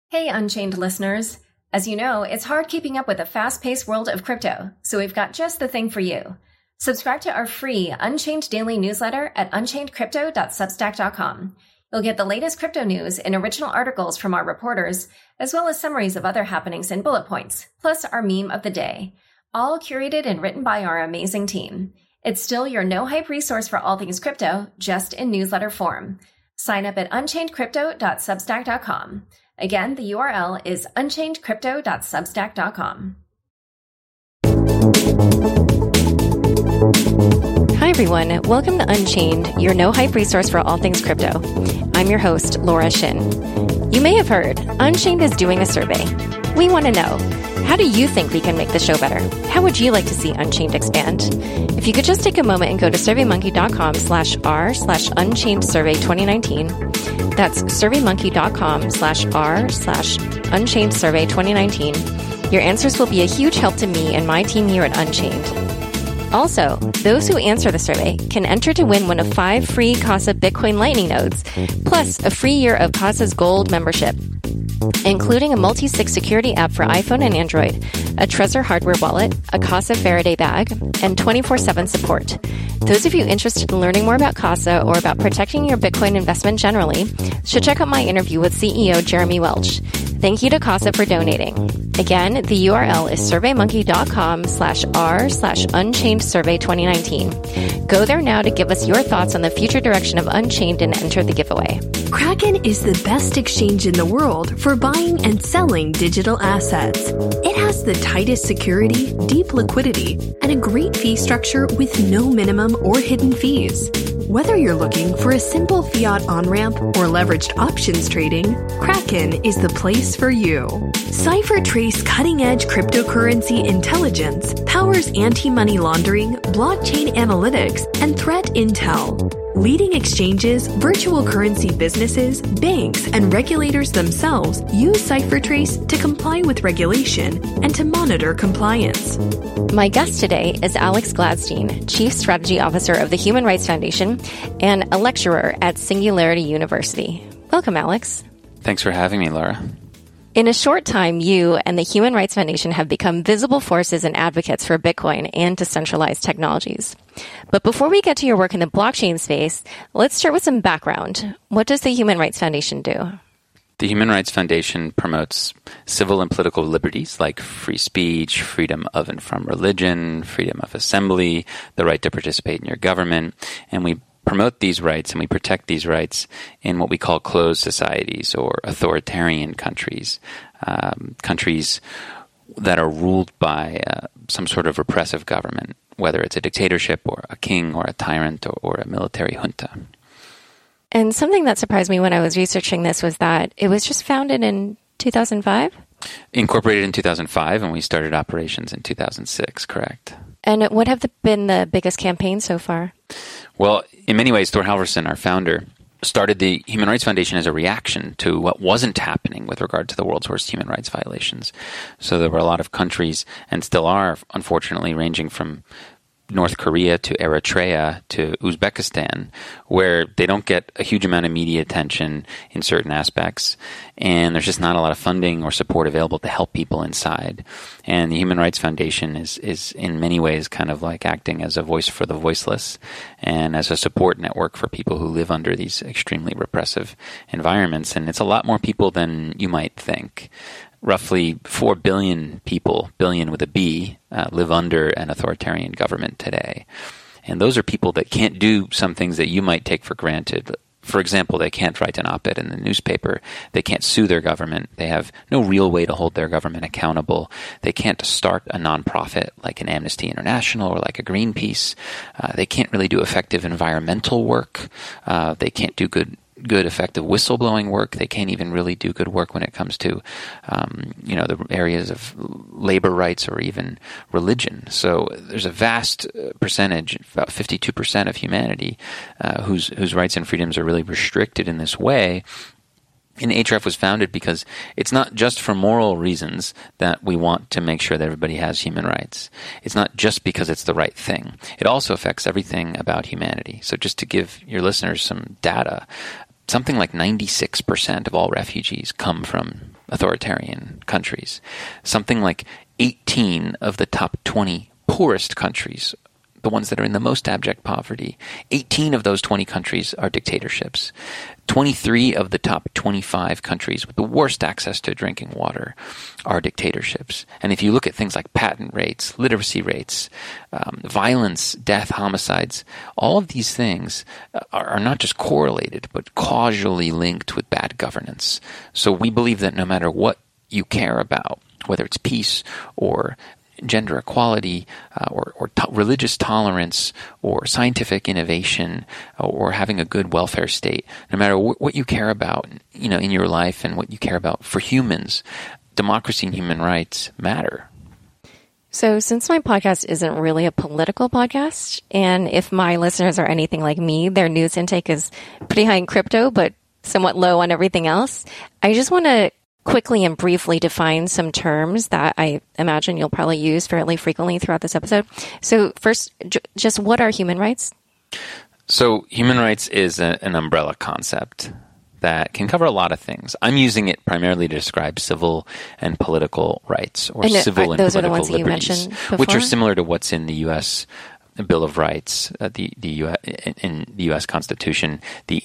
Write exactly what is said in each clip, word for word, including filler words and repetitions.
Hey, Unchained listeners. As you know, it's hard keeping up with the fast-paced world of crypto, so we've got just the thing for you. Subscribe to our free Unchained daily newsletter at unchained crypto dot substack dot com. You'll get the latest crypto news and original articles from our reporters, as well as summaries of other happenings and bullet points, plus our meme of the day, all curated and written by our amazing team. It's still your no-hype resource for all things crypto, just in newsletter form. Sign up at unchained crypto dot substack dot com. Again, the U R L is unchained crypto dot substack dot com. Hi, everyone. Welcome to Unchained, your no-hype resource for all things crypto. I'm your host, Laura Shin. You may have heard, Unchained is doing a survey. We want to know, how do you think we can make the show better? How would you like to see Unchained expand? If you could just take a moment and go to surveymonkey dot com slash r slash unchained survey twenty nineteen. That's surveymonkey dot com slash r slash unchained survey twenty nineteen. Your answers will be a huge help to me and my team here at Unchained. Also, those who answer the survey can enter to win one of five free Casa Bitcoin Lightning nodes, plus a free year of Casa's Gold membership, including a multi-sig security app for iPhone and Android, a Trezor hardware wallet, a Casa Faraday bag, and twenty-four seven support. Those of you interested in learning more about Casa or about protecting your Bitcoin investment generally should check out my interview with C E O Jeremy Welch. Thank you to Casa for donating. Again, the U R L is surveymonkey dot com slash r slash unchained survey twenty nineteen. Go there now to give us your thoughts on the future direction of Unchained and enter the giveaway. Kraken is the best exchange in the world for buying and selling digital assets. It has the tightest security, deep liquidity, and a great fee structure with no minimum or hidden fees. Whether you're looking for a simple fiat on-ramp or leveraged options trading, Kraken is the place for you. CipherTrace cutting-edge cryptocurrency intelligence powers anti-money laundering, blockchain analytics, and threat intel. Leading exchanges, virtual currency businesses, banks, and regulators themselves use CipherTrace to comply with regulation and to monitor compliance. My guest today is Alex Gladstein, Chief Strategy Officer of the Human Rights Foundation and a lecturer at Singularity University. Welcome, Alex. Thanks for having me, Laura. In a short time, you and the Human Rights Foundation have become visible forces and advocates for Bitcoin and decentralized technologies. But before we get to your work in the blockchain space, let's start with some background. What does the Human Rights Foundation do? The Human Rights Foundation promotes civil and political liberties like free speech, freedom of and from religion, freedom of assembly, the right to participate in your government, and we promote these rights and we protect these rights in what we call closed societies or authoritarian countries, um, countries that are ruled by uh, some sort of repressive government, whether it's a dictatorship or a king or a tyrant or, or a military junta. And something that surprised me when I was researching this was that it was just founded in two thousand five? Incorporated in two thousand five, and we started operations in two thousand six, correct. And what have the, been the biggest campaigns so far? Well, in many ways, Thor Halvorsen, our founder, started the Human Rights Foundation as a reaction to what wasn't happening with regard to the world's worst human rights violations. So there were a lot of countries, and still are, unfortunately, ranging from North Korea to Eritrea to Uzbekistan, where they don't get a huge amount of media attention in certain aspects, and there's just not a lot of funding or support available to help people inside. And the Human Rights Foundation is, is in many ways kind of like acting as a voice for the voiceless and as a support network for people who live under these extremely repressive environments. And it's a lot more people than you might think. Roughly four billion people, billion with a B, uh, live under an authoritarian government today. And those are people that can't do some things that you might take for granted. For example, they can't write an op-ed in the newspaper. They can't sue their government. They have no real way to hold their government accountable. They can't start a nonprofit like an Amnesty International or like a Greenpeace. Uh, they can't really do effective environmental work. Uh, they can't do good good, effective whistleblowing work. They can't even really do good work when it comes to, um, you know, the areas of labor rights or even religion. So there's a vast percentage, about fifty-two percent of humanity, uh, whose whose rights and freedoms are really restricted in this way. And H R F was founded because it's not just for moral reasons that we want to make sure that everybody has human rights. It's not just because it's the right thing. It also affects everything about humanity. So just to give your listeners some data, something like ninety-six percent of all refugees come from authoritarian countries. Something like eighteen of the top twenty poorest countries, the ones that are in the most abject poverty, eighteen of those twenty countries are dictatorships. twenty-three of the top twenty-five countries with the worst access to drinking water are dictatorships. And if you look at things like patent rates, literacy rates, um, violence, death, homicides, all of these things are, are not just correlated, but causally linked with bad governance. So we believe that no matter what you care about, whether it's peace or gender equality, uh, or, or to- religious tolerance, or scientific innovation, or having a good welfare state, no matter wh- what you care about, you know, in your life and what you care about for humans, democracy and human rights matter. So since my podcast isn't really a political podcast, and if my listeners are anything like me, their news intake is pretty high in crypto, but somewhat low on everything else, I just want to quickly and briefly define some terms that I imagine you'll probably use fairly frequently throughout this episode. So first, j- just what are human rights? So human rights is a, an umbrella concept that can cover a lot of things. I'm using it primarily to describe civil and political rights, or and civil are, and those political are the ones that you liberties, mentioned before? Which are similar to what's in the U S Bill of Rights, uh, the the U S, in the U S Constitution, the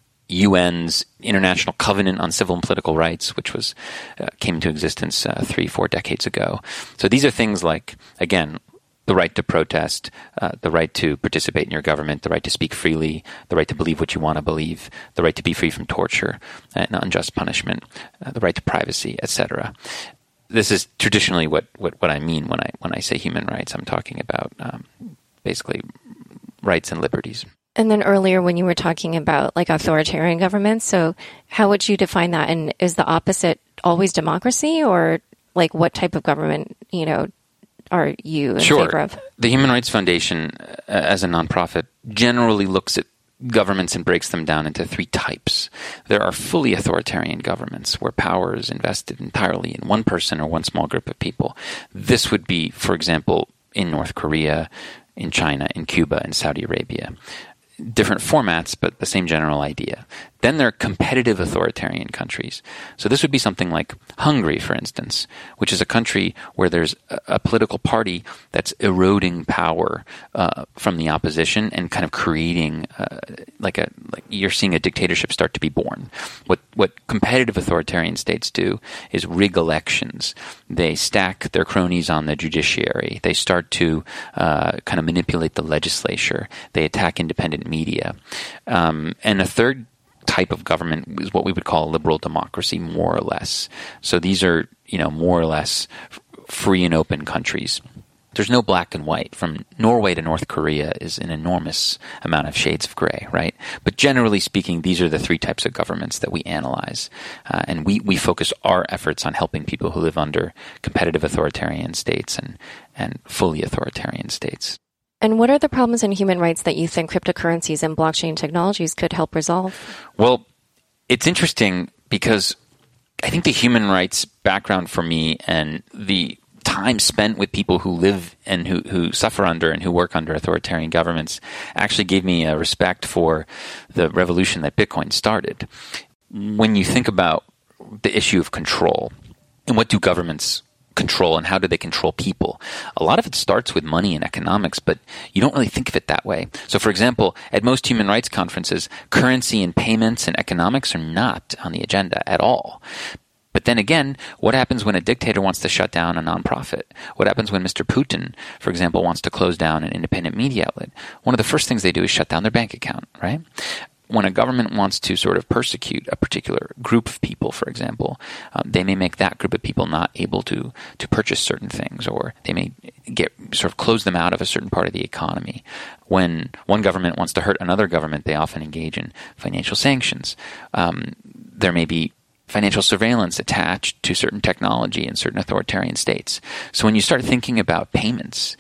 U N's International Covenant on Civil and Political Rights, which was uh, came into existence uh, three, four decades ago. So these are things like, again, the right to protest, uh, the right to participate in your government, the right to speak freely, the right to believe what you want to believe, the right to be free from torture and unjust punishment, uh, the right to privacy, et cetera. This is traditionally what, what, what I mean when I when I say human rights. I'm talking about um, basically rights and liberties. And then earlier when you were talking about like authoritarian governments, so how would you define that? And is the opposite always democracy, or like what type of government, you know, are you in sure. favor of? The Human Rights Foundation, uh, as a nonprofit, generally looks at governments and breaks them down into three types. There are fully authoritarian governments where power is invested entirely in one person or one small group of people. This would be, for example, in North Korea, in China, in Cuba, in Saudi Arabia. Different formats, but the same general idea. Then there are competitive authoritarian countries. So this would be something like Hungary, for instance, which is a country where there's a, a political party that's eroding power uh, from the opposition and kind of creating uh, like a like you're seeing a dictatorship start to be born. What what competitive authoritarian states do is rig elections. They stack their cronies on the judiciary. They start to uh, kind of manipulate the legislature. They attack independent media. Um, and a third type of government is what we would call a liberal democracy, more or less. So these are, you know, more or less f- free and open countries. There's no black and white. From Norway to North Korea is an enormous amount of shades of gray, right? But generally speaking, these are the three types of governments that we analyze. Uh, and we, we focus our efforts on helping people who live under competitive authoritarian states and, and fully authoritarian states. And what are the problems in human rights that you think cryptocurrencies and blockchain technologies could help resolve? Well, it's interesting because I think the human rights background for me and the time spent with people who live and who, who suffer under and who work under authoritarian governments actually gave me a respect for the revolution that Bitcoin started. When you think about the issue of control and what do governments control and how do they control people? A lot of it starts with money and economics, but you don't really think of it that way. So, for example, at most human rights conferences, currency and payments and economics are not on the agenda at all. But then again, what happens when a dictator wants to shut down a nonprofit? What happens when Mister Putin, for example, wants to close down an independent media outlet? One of the first things they do is shut down their bank account, right? When a government wants to sort of persecute a particular group of people, for example, um, they may make that group of people not able to to purchase certain things, or they may get sort of close them out of a certain part of the economy. When one government wants to hurt another government, they often engage in financial sanctions. Um, there may be financial surveillance attached to certain technology in certain authoritarian states. So when you start thinking about payments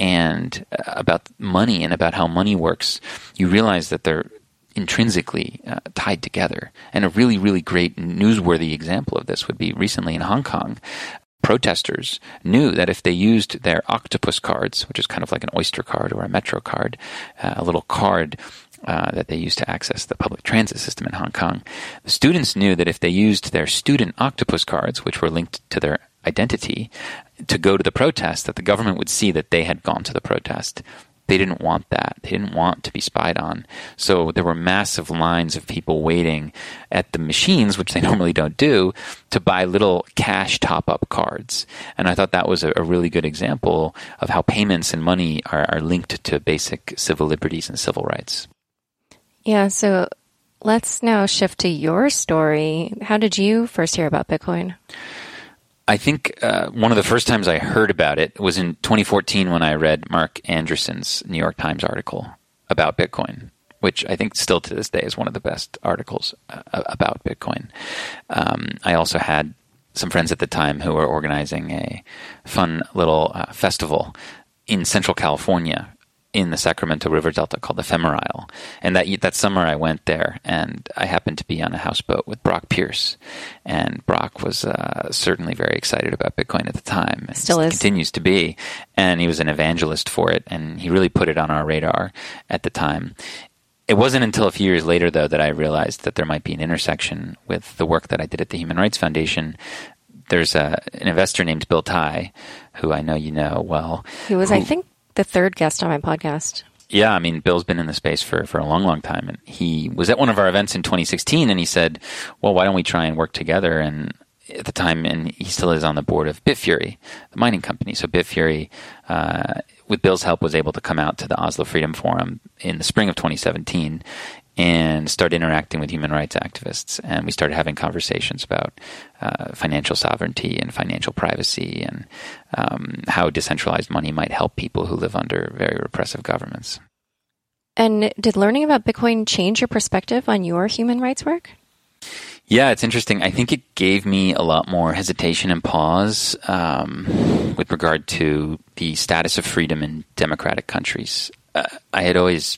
and uh, about money and about how money works, you realize that they're intrinsically uh, tied together. And a really, really great newsworthy example of this would be recently in Hong Kong. Protesters knew that if they used their octopus cards, which is kind of like an Oyster card or a Metro card, uh, a little card uh, that they used to access the public transit system in Hong Kong. The students knew that if they used their student octopus cards, which were linked to their identity, to go to the protest, that the government would see that they had gone to the protest. They didn't want that. They didn't want to be spied on. So there were massive lines of people waiting at the machines, which they normally don't do, to buy little cash top-up cards. And I thought that was a, a really good example of how payments and money are, are linked to basic civil liberties and civil rights. Yeah, so let's now shift to your story. How did you first hear about Bitcoin? I think uh, one of the first times I heard about it was in twenty fourteen when I read Mark Anderson's New York Times article about Bitcoin, which I think still to this day is one of the best articles uh, about Bitcoin. Um, I also had some friends at the time who were organizing a fun little uh, festival in Central California in the Sacramento River Delta called the Ephemerisle. And that that summer I went there, and I happened to be on a houseboat with Brock Pierce. And Brock was uh, certainly very excited about Bitcoin at the time. And Still is. Continues to be. And he was an evangelist for it, and he really put it on our radar at the time. It wasn't until a few years later, though, that I realized that there might be an intersection with the work that I did at the Human Rights Foundation. There's a, an investor named Bill Tai, who I know you know well. He was, who, I think, the third guest on my podcast. Yeah, I mean, Bill's been in the space for, for a long, long time. And he was at one of our events in twenty sixteen, and he said, well, why don't we try and work together? And at the time, and he still is on the board of Bitfury, the mining company. So Bitfury, uh, with Bill's help, was able to come out to the Oslo Freedom Forum in the spring of twenty seventeen and start interacting with human rights activists. And we started having conversations about uh, financial sovereignty and financial privacy, and um, how decentralized money might help people who live under very repressive governments. And did learning about Bitcoin change your perspective on your human rights work? Yeah, it's interesting. I think it gave me a lot more hesitation and pause um, with regard to the status of freedom in democratic countries. Uh, I had always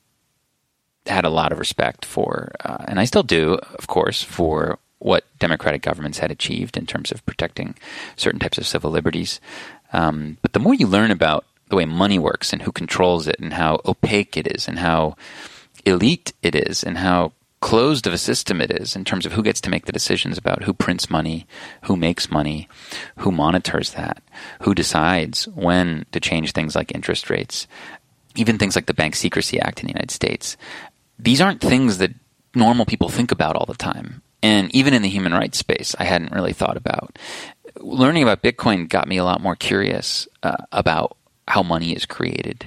had a lot of respect for, uh, and I still do, of course, for what democratic governments had achieved in terms of protecting certain types of civil liberties. Um, but the more you learn about the way money works and who controls it and how opaque it is and how elite it is and how closed of a system it is in terms of who gets to make the decisions about who prints money, who makes money, who monitors that, who decides when to change things like interest rates, even things like the Bank Secrecy Act in the United States. These aren't things that normal people think about all the time. And even in the human rights space, I hadn't really thought about. Learning about Bitcoin got me a lot more curious uh, about how money is created,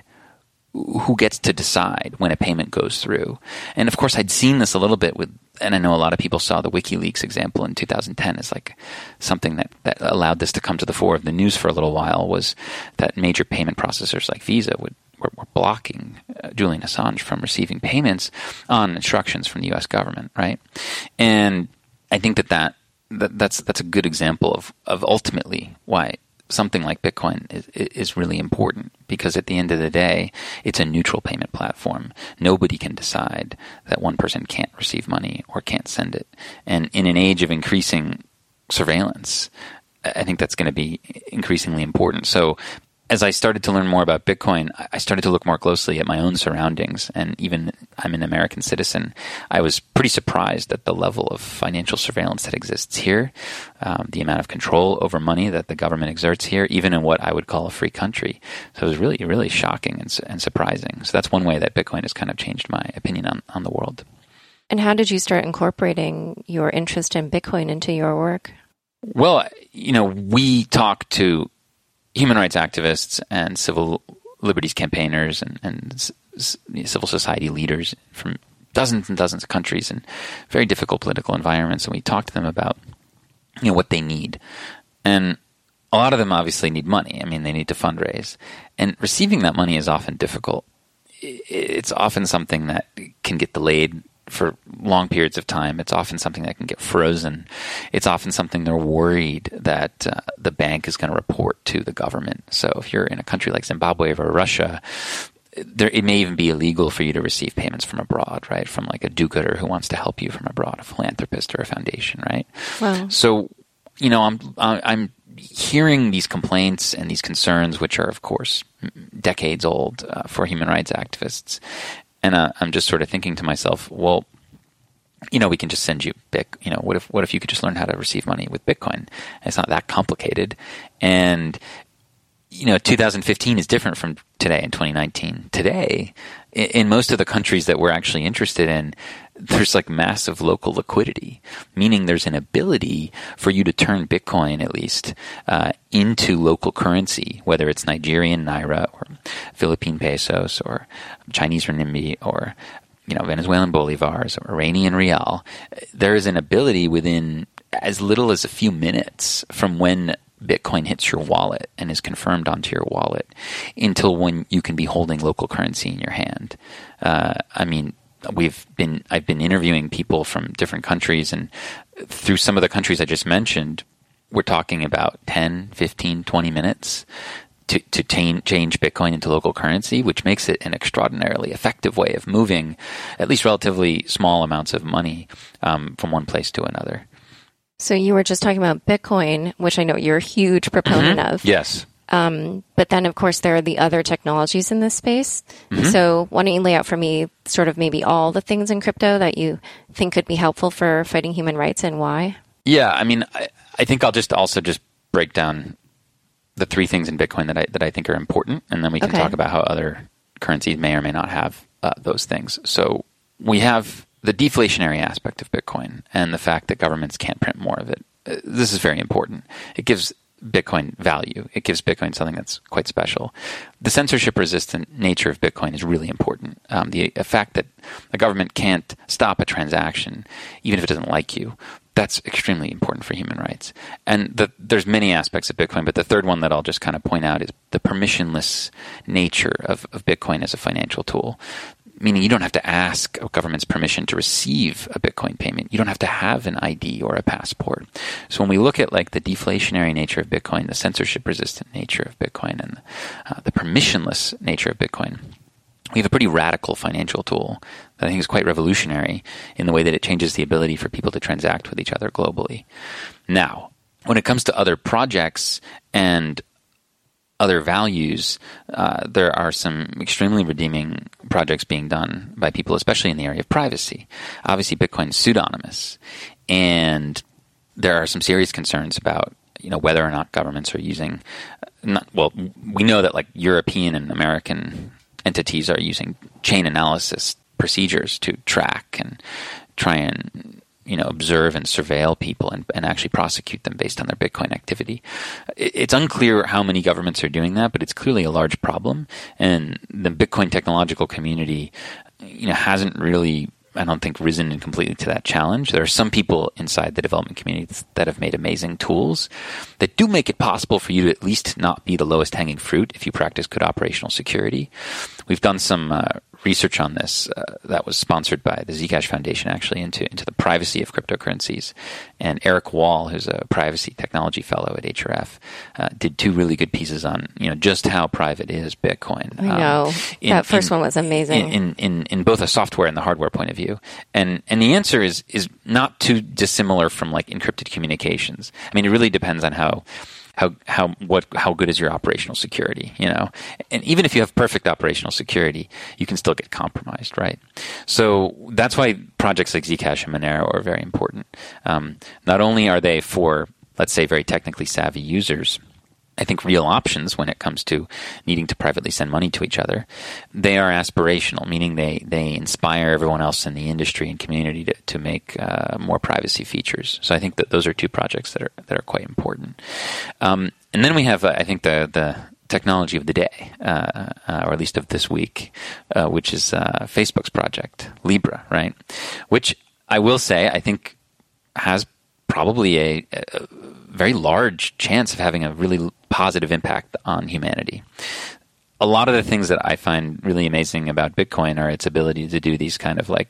who gets to decide when a payment goes through. And of course, I'd seen this a little bit with, and I know a lot of people saw the WikiLeaks example in two thousand ten as like something that, that allowed this to come to the fore of the news for a little while, was that major payment processors like Visa would were, were blocking uh, Julian Assange from receiving payments on instructions from the U S government, right? And I think that, that, that that's that's a good example of, of ultimately why something like Bitcoin is, is really important, because at the end of the day, it's a neutral payment platform. Nobody can decide that one person can't receive money or can't send it. And in an age of increasing surveillance, I think that's going to be increasingly important. So as I started to learn more about Bitcoin, I started to look more closely at my own surroundings. And even I'm an American citizen, I was pretty surprised at the level of financial surveillance that exists here, um, the amount of control over money that the government exerts here, even in what I would call a free country. So it was really, really shocking and, and surprising. So that's one way that Bitcoin has kind of changed my opinion on, on the world. And how did you start incorporating your interest in Bitcoin into your work? Well, you know, we talk to human rights activists and civil liberties campaigners and, and s- civil society leaders from dozens and dozens of countries in very difficult political environments, and we talk to them about, you know, what they need. And a lot of them obviously need money. I mean, they need to fundraise. And receiving that money is often difficult. It's often something that can get delayed for long periods of time. It's often something that can get frozen. It's often something they're worried that uh, the bank is going to report to the government. So if you're in a country like Zimbabwe or Russia, there, it may even be illegal for you to receive payments from abroad, right? From like a do-gooder who wants to help you from abroad, a philanthropist or a foundation, right? Wow. So, you know, I'm I'm hearing these complaints and these concerns, which are, of course, decades old uh, for human rights activists. And uh, I'm just sort of thinking to myself, well, you know, we can just send you Bic. You know, what if what if you could just learn how to receive money with Bitcoin? It's not that complicated. And you know, two thousand fifteen is different from today in twenty nineteen. Today, in, in most of the countries that we're actually interested in, there's like massive local liquidity, meaning there's an ability for you to turn Bitcoin, at least, uh, into local currency, whether it's Nigerian naira or Philippine pesos or Chinese renminbi or, you know, Venezuelan bolivars or Iranian rial. There is an ability within as little as a few minutes from when Bitcoin hits your wallet and is confirmed onto your wallet until when you can be holding local currency in your hand. Uh, I mean, we've been, I've been interviewing people from different countries, and through some of the countries I just mentioned, we're talking about ten, fifteen, twenty minutes to, to t- change Bitcoin into local currency, which makes it an extraordinarily effective way of moving at least relatively small amounts of money um, from one place to another. So you were just talking about Bitcoin, which I know you're a huge proponent mm-hmm. of. Yes. Um, but then, of course, there are the other technologies in this space. Mm-hmm. So why don't you lay out for me sort of maybe all the things in crypto that you think could be helpful for fighting human rights and why? Yeah, I mean, I, I think I'll just also just break down the three things in Bitcoin that I that I think are important, and then we can okay. talk about how other currencies may or may not have uh, those things. So we have the deflationary aspect of Bitcoin and the fact that governments can't print more of it. Uh, this is very important. It gives Bitcoin value. It gives Bitcoin something that's quite special. The censorship-resistant nature of Bitcoin is really important. Um, the, the fact that the government can't stop a transaction, even if it doesn't like you, that's extremely important for human rights. And the, there's many aspects of Bitcoin, but the third one that I'll just kind of point out is the permissionless nature of, of Bitcoin as a financial tool. Meaning you don't have to ask a government's permission to receive a Bitcoin payment. You don't have to have an I D or a passport. So when we look at like the deflationary nature of Bitcoin, the censorship-resistant nature of Bitcoin, and uh, the permissionless nature of Bitcoin, we have a pretty radical financial tool that I think is quite revolutionary in the way that it changes the ability for people to transact with each other globally. Now, when it comes to other projects and other values, uh, there are some extremely redeeming projects being done by people, especially in the area of privacy. Obviously, Bitcoin is pseudonymous, and there are some serious concerns about, you know, whether or not governments are using. Not, well, we know that like European and American entities are using chain analysis procedures to track and try and, you know, observe and surveil people and, and actually prosecute them based on their Bitcoin activity. It's unclear how many governments are doing that, but it's clearly a large problem. And the Bitcoin technological community, you know, hasn't really, I don't think, risen completely to that challenge. There are some people inside the development community that have made amazing tools that do make it possible for you to at least not be the lowest hanging fruit if you practice good operational security. We've done some uh, research on this uh, that was sponsored by the Zcash Foundation, actually, into into the privacy of cryptocurrencies. And Eric Wall, who's a privacy technology fellow at H R F, uh, did two really good pieces on, you know, just how private is Bitcoin. I know. Um, in, that first in, one was amazing. In, in, in, in both a software and the hardware point of view. And and the answer is is not too dissimilar from like encrypted communications. I mean, it really depends on how how how what how good is your operational security, you know? And even if you have perfect operational security, you can still get compromised, right? So that's why projects like Zcash and Monero are very important. Um, not only are they for, let's say, very technically savvy users, I think, real options when it comes to needing to privately send money to each other. They are aspirational, meaning they, they inspire everyone else in the industry and community to, to make uh, more privacy features. So I think that those are two projects that are that are quite important. Um, and then we have, uh, I think, the the technology of the day, uh, uh, or at least of this week, uh, which is uh, Facebook's project, Libra, right? Which I will say, I think has probably a, a very large chance of having a really positive impact on humanity. A lot of the things that I find really amazing about Bitcoin are its ability to do these kind of like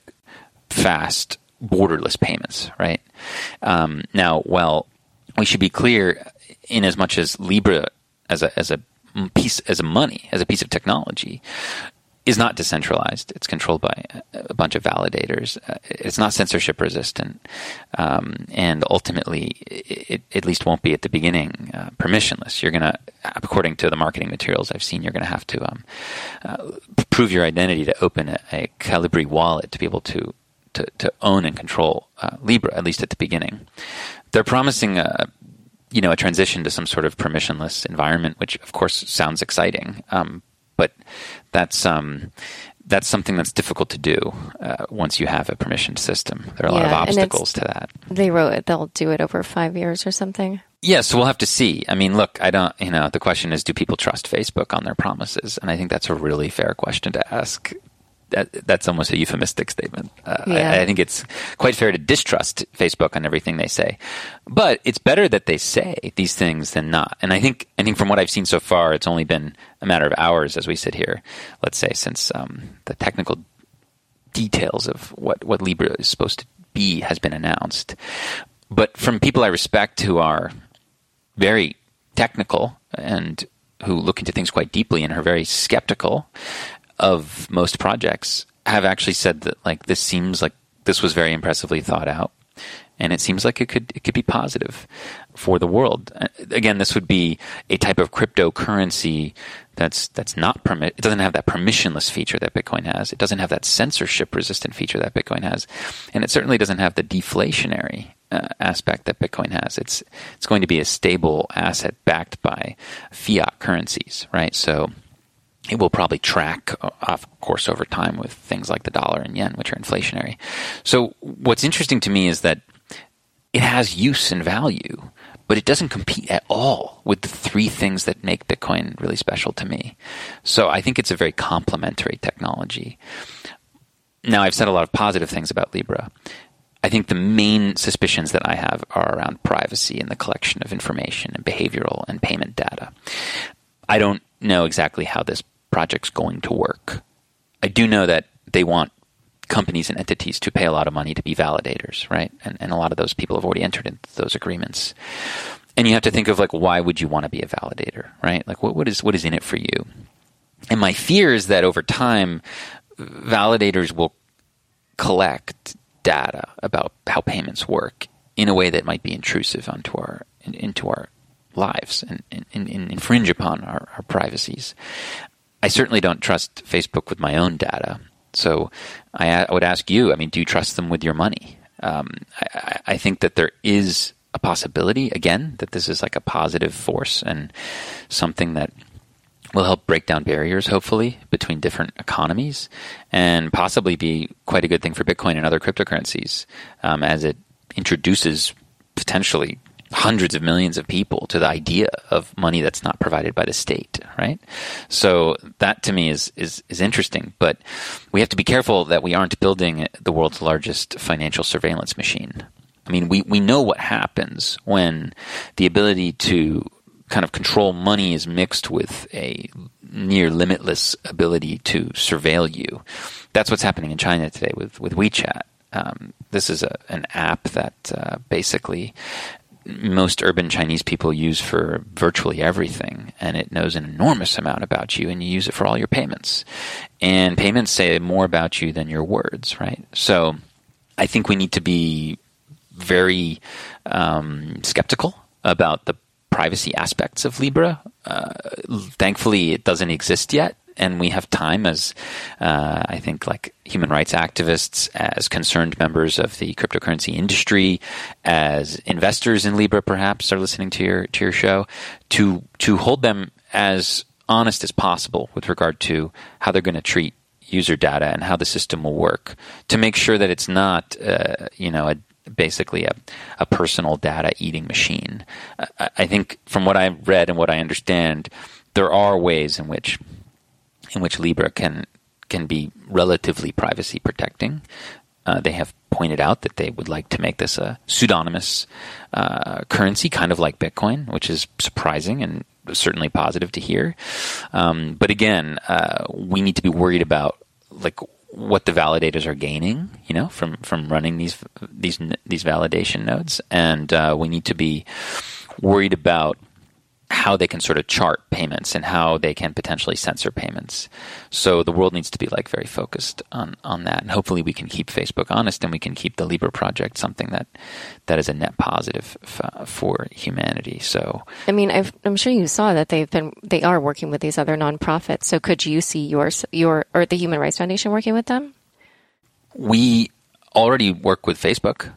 fast, borderless payments, right? Um, now, well, we should be clear, in as much as Libra as a as a piece as a money, as a piece of technology, is not decentralized. It's controlled by a bunch of validators. Uh, it's not censorship resistant. Um, and ultimately, it, it at least won't be at the beginning uh, permissionless. You're going to, according to the marketing materials I've seen, you're going to have to um, uh, prove your identity to open a, a Calibri wallet to be able to to, to own and control uh, Libra, at least at the beginning. They're promising a, you know, a transition to some sort of permissionless environment, which of course sounds exciting. Um, But that's um, that's something that's difficult to do uh, once you have a permissioned system. There are a yeah, lot of obstacles to that. They wrote it; they'll do it over five years or something. Yeah, so we'll have to see. I mean, look, I don't. You know, the question is, do people trust Facebook on their promises? And I think that's a really fair question to ask. That, that's almost a euphemistic statement. Uh, yeah. I, I think it's quite fair to distrust Facebook on everything they say, but it's better that they say these things than not. And I think, I think from what I've seen so far, it's only been a matter of hours as we sit here, let's say, since um, the technical details of what, what Libra is supposed to be has been announced. But from people I respect who are very technical and who look into things quite deeply and are very skeptical of most projects, have actually said that, like, this seems like this was very impressively thought out, and it seems like it could it could be positive for the world. Again, this would be a type of cryptocurrency that's that's not permit. It doesn't have that permissionless feature that Bitcoin has. It doesn't have that censorship resistant feature that Bitcoin has, and it certainly doesn't have the deflationary uh, aspect that Bitcoin has. It's it's going to be a stable asset backed by fiat currencies, right? So it will probably track, of course, over time with things like the dollar and yen, which are inflationary. So what's interesting to me is that it has use and value, but it doesn't compete at all with the three things that make Bitcoin really special to me. So I think it's a very complementary technology. Now, I've said a lot of positive things about Libra. I think the main suspicions that I have are around privacy and the collection of information and behavioral and payment data. I don't know exactly how this project's going to work. I do know that they want companies and entities to pay a lot of money to be validators, right? And and a lot of those people have already entered into those agreements. And you have to think of, like, why would you want to be a validator, right? Like, what what is what is in it for you? And my fear is that over time, validators will collect data about how payments work in a way that might be intrusive onto our in, into our lives and, and, and infringe upon our, our privacies. I certainly don't trust Facebook with my own data. So I, I would ask you, I mean, do you trust them with your money? Um, I, I think that there is a possibility, again, that this is like a positive force and something that will help break down barriers, hopefully, between different economies and possibly be quite a good thing for Bitcoin and other cryptocurrencies um, as it introduces potentially hundreds of millions of people to the idea of money that's not provided by the state, right? So that to me is, is, is interesting, but we have to be careful that we aren't building the world's largest financial surveillance machine. I mean, we, we know what happens when the ability to kind of control money is mixed with a near limitless ability to surveil you. That's what's happening in China today with, with WeChat. Um, this is a, an app that uh, basically most urban Chinese people use for virtually everything, and it knows an enormous amount about you, and you use it for all your payments. And payments say more about you than your words, right? So I think we need to be very um, skeptical about the privacy aspects of Libra. Uh, thankfully, it doesn't exist yet. And we have time as, uh, I think, like human rights activists, as concerned members of the cryptocurrency industry, as investors in Libra, perhaps, are listening to your to your show, to to hold them as honest as possible with regard to how they're going to treat user data and how the system will work, to make sure that it's not, uh, you know, a basically a, a personal data eating machine. I, I think from what I've read and what I understand, there are ways in which in which Libra can can be relatively privacy protecting. Uh, they have pointed out that they would like to make this a pseudonymous uh, currency, kind of like Bitcoin, which is surprising and certainly positive to hear. Um, but again, uh, we need to be worried about like what the validators are gaining, you know, from, from running these these these validation nodes, and uh, we need to be worried about how they can sort of chart payments and how they can potentially censor payments. So the world needs to be like very focused on, on that. And hopefully we can keep Facebook honest, and we can keep the Libra project something that, that is a net positive f- for humanity. So, I mean, I've, I'm sure you saw that they've been, they are working with these other nonprofits. So could you see yours, your, or the Human Rights Foundation working with them? We already work with Facebook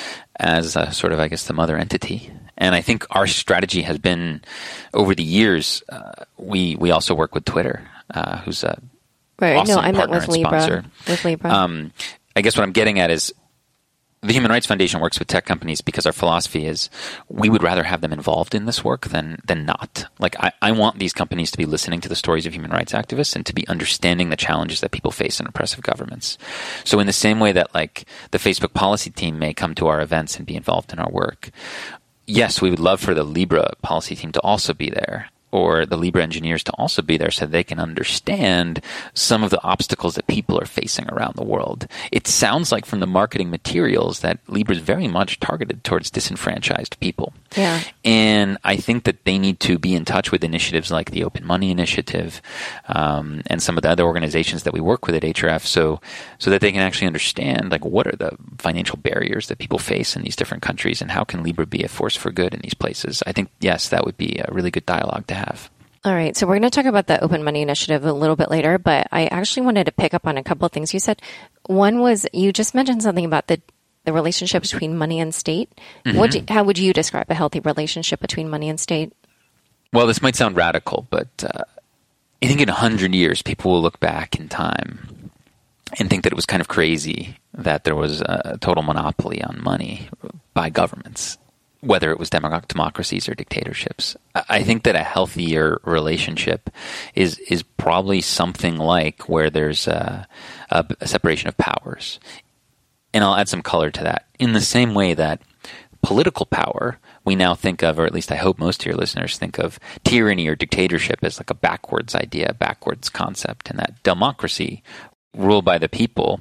as a sort of, I guess, the mother entity. And I think our strategy has been, over the years, uh, we we also work with Twitter, uh, who's a right. awesome No, I meant partner with and Libra. sponsor. With Libra. Um, I guess what I'm getting at is the Human Rights Foundation works with tech companies because our philosophy is we would rather have them involved in this work than than not. Like, I, I want these companies to be listening to the stories of human rights activists and to be understanding the challenges that people face in oppressive governments. So in the same way that, like, the Facebook policy team may come to our events and be involved in our work, yes, we would love for the Libra policy team to also be there, or the Libra engineers to also be there so they can understand some of the obstacles that people are facing around the world. It sounds like from the marketing materials that Libra is very much targeted towards disenfranchised people. Yeah. And I think that they need to be in touch with initiatives like the Open Money Initiative um, and some of the other organizations that we work with at H R F, so so that they can actually understand, like, what are the financial barriers that people face in these different countries, and how can Libra be a force for good in these places. I think, yes, that would be a really good dialogue to have. All right. So we're going to talk about the Open Money Initiative a little bit later, but I actually wanted to pick up on a couple of things you said. One was you just mentioned something about the the relationship between money and state. Mm-hmm. What do, how would you describe a healthy relationship between money and state? Well, this might sound radical, but uh, I think in a hundred years, people will look back in time and think that it was kind of crazy that there was a total monopoly on money by governments, whether it was democ- democracies or dictatorships. I think that a healthier relationship is is probably something like where there's a, a, a separation of powers. And I'll add some color to that. In the same way that political power, we now think of, or at least I hope most of your listeners think of, tyranny or dictatorship as like a backwards idea, a backwards concept, and that democracy, ruled by the people,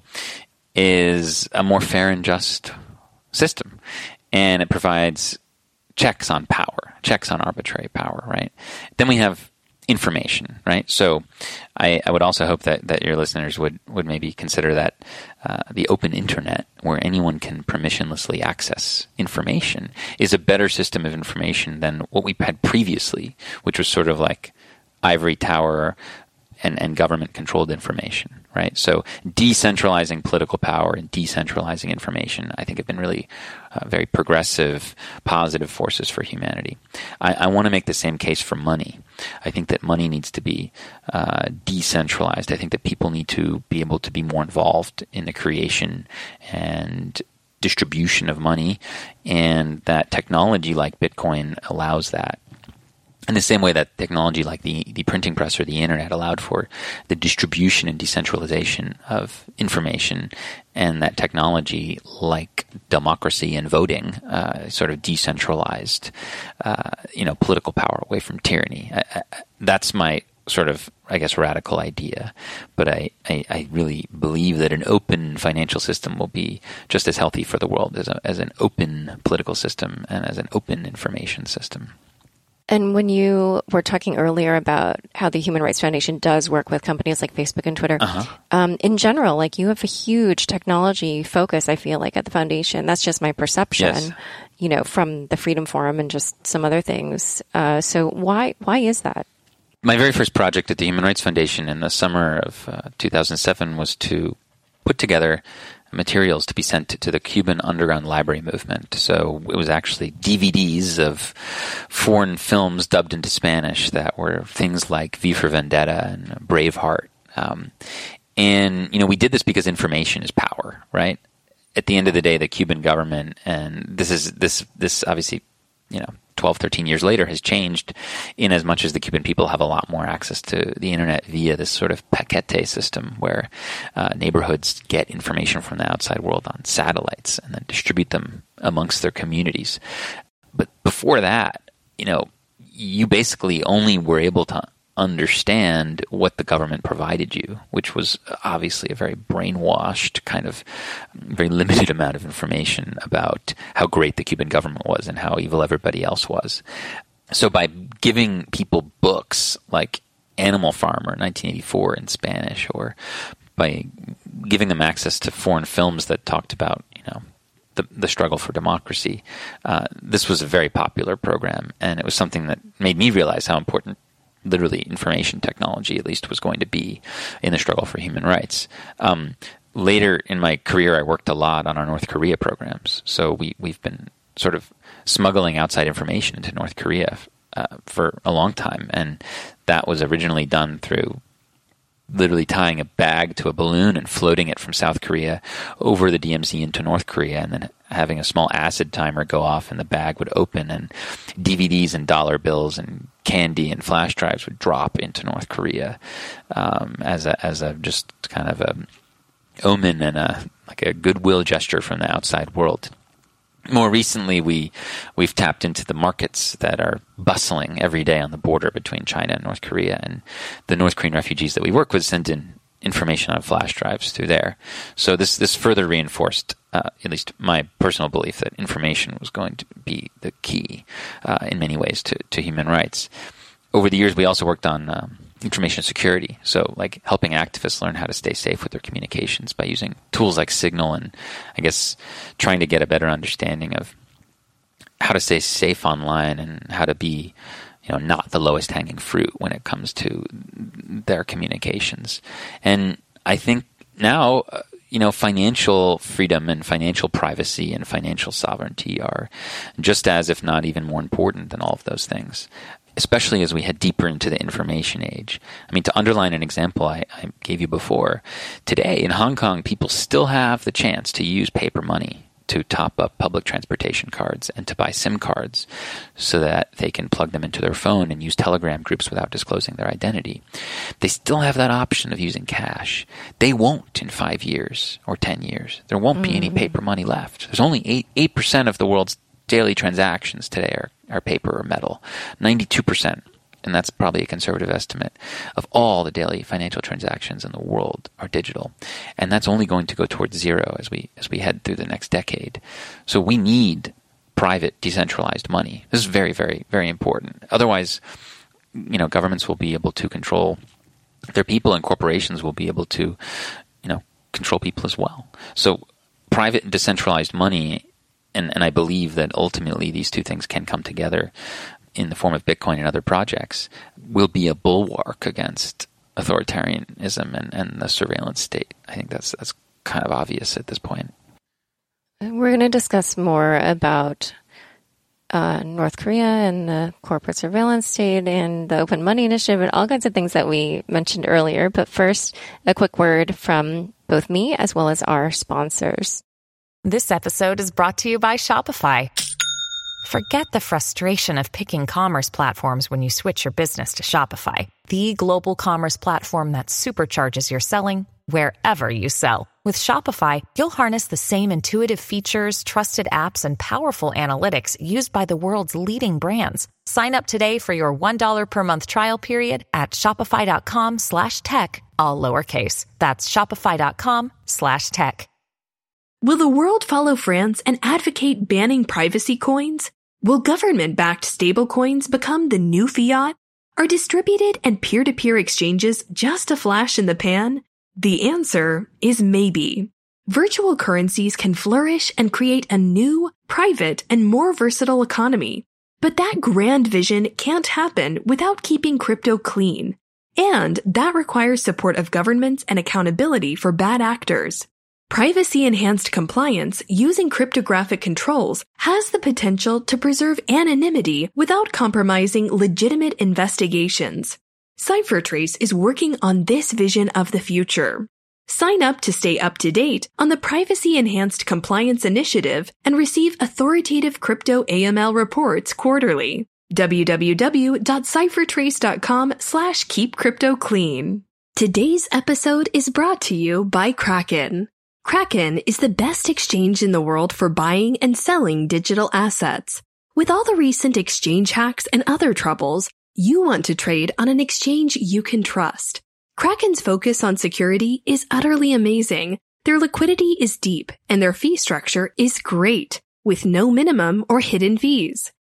is a more fair and just system. And it provides checks on power, checks on arbitrary power, right? Then we have information, right? So I, I would also hope that, that your listeners would, would maybe consider that uh, the open internet, where anyone can permissionlessly access information, is a better system of information than what we had previously, which was sort of like ivory tower and, and government-controlled information, right? So decentralizing political power and decentralizing information, I think, have been really uh, very progressive, positive forces for humanity. I, I want to make the same case for money. I think that money needs to be uh, decentralized. I think that people need to be able to be more involved in the creation and distribution of money, and that technology like Bitcoin allows that. In the same way that technology like the, the printing press or the internet allowed for the distribution and decentralization of information, and that technology like democracy and voting uh, sort of decentralized, uh, you know, political power away from tyranny. I, I, that's my sort of, I guess, radical idea. But I, I, I really believe that an open financial system will be just as healthy for the world as, a, as an open political system and as an open information system. And when you were talking earlier about how the Human Rights Foundation does work with companies like Facebook and Twitter, uh-huh. um, in general, like, you have a huge technology focus, I feel like, at the foundation. That's just my perception, yes. you know, from the Freedom Forum and just some other things. Uh, so why why is that? My very first project at the Human Rights Foundation in the summer of uh, two thousand seven was to put together materials to be sent to the Cuban underground library movement. So it was actually D V Ds of foreign films dubbed into Spanish that were things like V for Vendetta and Braveheart. Um, and, you know, we did this because information is power, right? At the end of the day, the Cuban government, and this is this this obviously, you know, twelve, thirteen years later has changed in as much as the Cuban people have a lot more access to the internet via this sort of paquete system where uh, neighborhoods get information from the outside world on satellites and then distribute them amongst their communities. But before that, you know, you basically only were able to understand what the government provided you, which was obviously a very brainwashed, kind of very limited amount of information about how great the Cuban government was and how evil everybody else was. So by giving people books like Animal Farmer nineteen eighty-four in Spanish, or by giving them access to foreign films that talked about, you know, the, the struggle for democracy, uh, this was a very popular program, and it was something that made me realize how important literally information technology, at least, was going to be in the struggle for human rights. Um, later in my career, I worked a lot on our North Korea programs. So we, we've been sort of smuggling outside information into North Korea uh, for a long time. And that was originally done through literally tying a bag to a balloon and floating it from South Korea over the D M Z into North Korea, and then having a small acid timer go off and the bag would open and D V Ds and dollar bills and candy and flash drives would drop into North Korea um, as a as a just kind of a omen and a like a goodwill gesture from the outside world. More recently, we, we've tapped into the markets that are bustling every day on the border between China and North Korea. And the North Korean refugees that we work with send in information on flash drives through there. So this, this further reinforced, uh, at least my personal belief, that information was going to be the key uh, in many ways to, to human rights. Over the years, we also worked on um, information security. So like helping activists learn how to stay safe with their communications by using tools like Signal, and I guess trying to get a better understanding of how to stay safe online and how to be, you know, not the lowest hanging fruit when it comes to their communications. And I think now, uh, you know, financial freedom and financial privacy and financial sovereignty are just as, if not even more important than all of those things, especially as we head deeper into the information age. I mean, to underline an example I, I gave you before, today in Hong Kong, people still have the chance to use paper money to top up public transportation cards and to buy SIM cards so that they can plug them into their phone and use Telegram groups without disclosing their identity. They still have that option of using cash. They won't in five years or ten years. There won't be mm-hmm. any paper money left. There's only eight, eight percent of the world's daily transactions today are, are paper or metal. ninety-two percent, and that's probably a conservative estimate, of all the daily financial transactions in the world are digital. And that's only going to go towards zero as we as we head through the next decade. So we need private, decentralized money. This is very, very, very important. Otherwise, you know, governments will be able to control their people, and corporations will be able to, you know, control people as well. So private and decentralized money, And, and I believe that ultimately these two things can come together in the form of Bitcoin and other projects, will be a bulwark against authoritarianism and, and the surveillance state. I think that's that's kind of obvious at this point. We're going to discuss more about uh, North Korea and the corporate surveillance state and the Open Money Initiative and all kinds of things that we mentioned earlier. But first, a quick word from both me as well as our sponsors. This episode is brought to you by Shopify. Forget the frustration of picking commerce platforms when you switch your business to Shopify, the global commerce platform that supercharges your selling wherever you sell. With Shopify, you'll harness the same intuitive features, trusted apps, and powerful analytics used by the world's leading brands. Sign up today for your one dollar per month trial period at shopify.com slash tech, all lowercase. That's shopify.com slash tech. Will the world follow France and advocate banning privacy coins? Will government-backed stablecoins become the new fiat? Are distributed and peer-to-peer exchanges just a flash in the pan? The answer is maybe. Virtual currencies can flourish and create a new, private, and more versatile economy. But that grand vision can't happen without keeping crypto clean. And that requires support of governments and accountability for bad actors. Privacy-enhanced compliance using cryptographic controls has the potential to preserve anonymity without compromising legitimate investigations. CipherTrace is working on this vision of the future. Sign up to stay up to date on the Privacy-Enhanced Compliance Initiative and receive authoritative crypto A M L reports quarterly. www.ciphertrace.com slash keep crypto clean. Today's episode is brought to you by Kraken. Kraken is the best exchange in the world for buying and selling digital assets. With all the recent exchange hacks and other troubles, you want to trade on an exchange you can trust. Kraken's focus on security is utterly amazing. Their liquidity is deep, and their fee structure is great, with no minimum or hidden fees.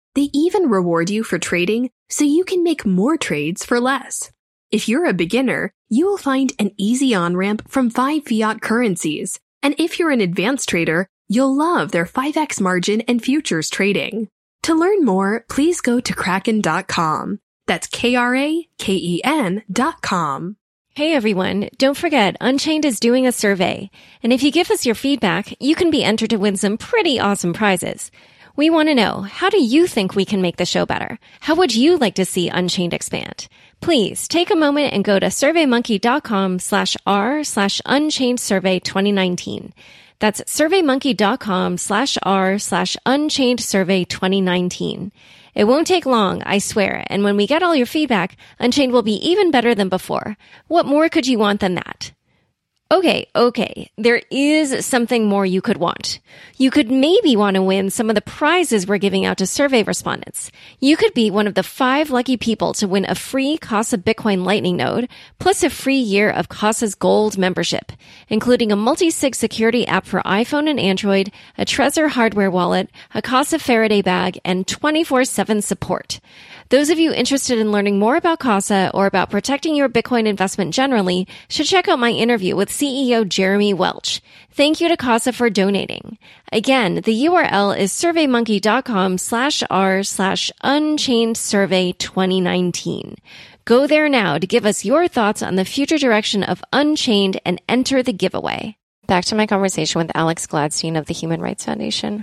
They even reward you for trading so you can make more trades for less. If you're a beginner, you will find an easy on-ramp from five fiat currencies. And if you're an advanced trader, you'll love their five x margin and futures trading. To learn more, please go to kraken dot com. That's K R A K E N dot com. Hey everyone, don't forget Unchained is doing a survey. And if you give us your feedback, you can be entered to win some pretty awesome prizes. We want to know, how do you think we can make the show better? How would you like to see Unchained expand? Please take a moment and go to surveymonkey.com slash r slash unchained survey 2019. That's surveymonkey.com slash r slash unchained survey 2019. It won't take long, I swear, and when we get all your feedback, Unchained will be even better than before. What more could you want than that? Okay, okay, there is something more you could want. You could maybe want to win some of the prizes we're giving out to survey respondents. You could be one of the five lucky people to win a free Casa Bitcoin Lightning node, plus a free year of Casa's Gold membership, including a multi-sig security app for iPhone and Android, a Trezor hardware wallet, a Casa Faraday bag, and twenty-four seven support. Those of you interested in learning more about Casa or about protecting your Bitcoin investment generally should check out my interview with C E O Jeremy Welch. Thank you to Casa for donating. Again, the U R L is surveymonkey.com slash r slash unchained survey 2019. Go there now to give us your thoughts on the future direction of Unchained and enter the giveaway. Back to my conversation with Alex Gladstein of the Human Rights Foundation.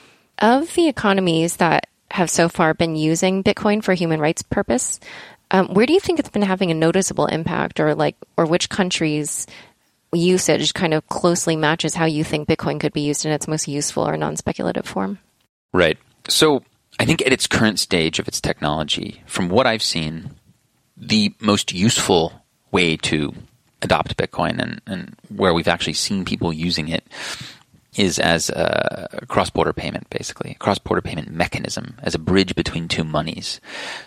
Of the economies that have so far been using Bitcoin for human rights purpose, um, where do you think it's been having a noticeable impact, or like, or which countries' usage kind of closely matches how you think Bitcoin could be used in its most useful or non-speculative form? Right. So I think at its current stage of its technology, from what I've seen, the most useful way to adopt Bitcoin and, and where we've actually seen people using it is as a cross-border payment, basically, a cross-border payment mechanism, as a bridge between two monies.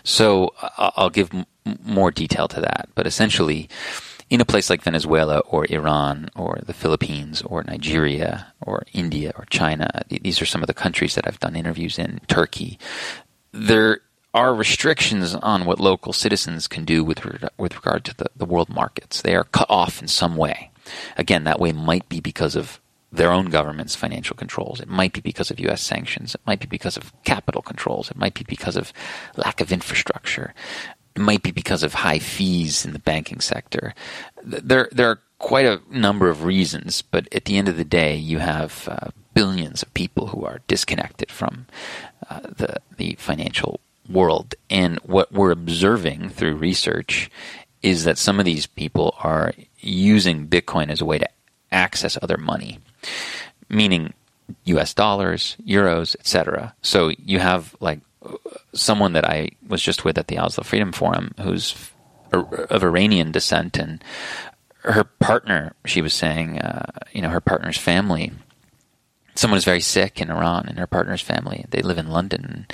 So I'll give m- more detail to that. But essentially, in a place like Venezuela or Iran or the Philippines or Nigeria or India or China, these are some of the countries that I've done interviews in, Turkey, there are restrictions on what local citizens can do with, re- with regard to the, the world markets. They are cut off in some way. Again, that way might be because of their own government's financial controls. It might be because of U S sanctions. It might be because of capital controls. It might be because of lack of infrastructure. It might be because of high fees in the banking sector. There, there are quite a number of reasons, but at the end of the day, you have uh, billions of people who are disconnected from uh, the the financial world. And what we're observing through research is that some of these people are using Bitcoin as a way to access other money, meaning U S dollars, euros, et cetera. So you have like someone that I was just with at the Oslo Freedom Forum who's of Iranian descent, and her partner, she was saying, uh, you know, her partner's family, someone is very sick in Iran, and her partner's family, they live in London.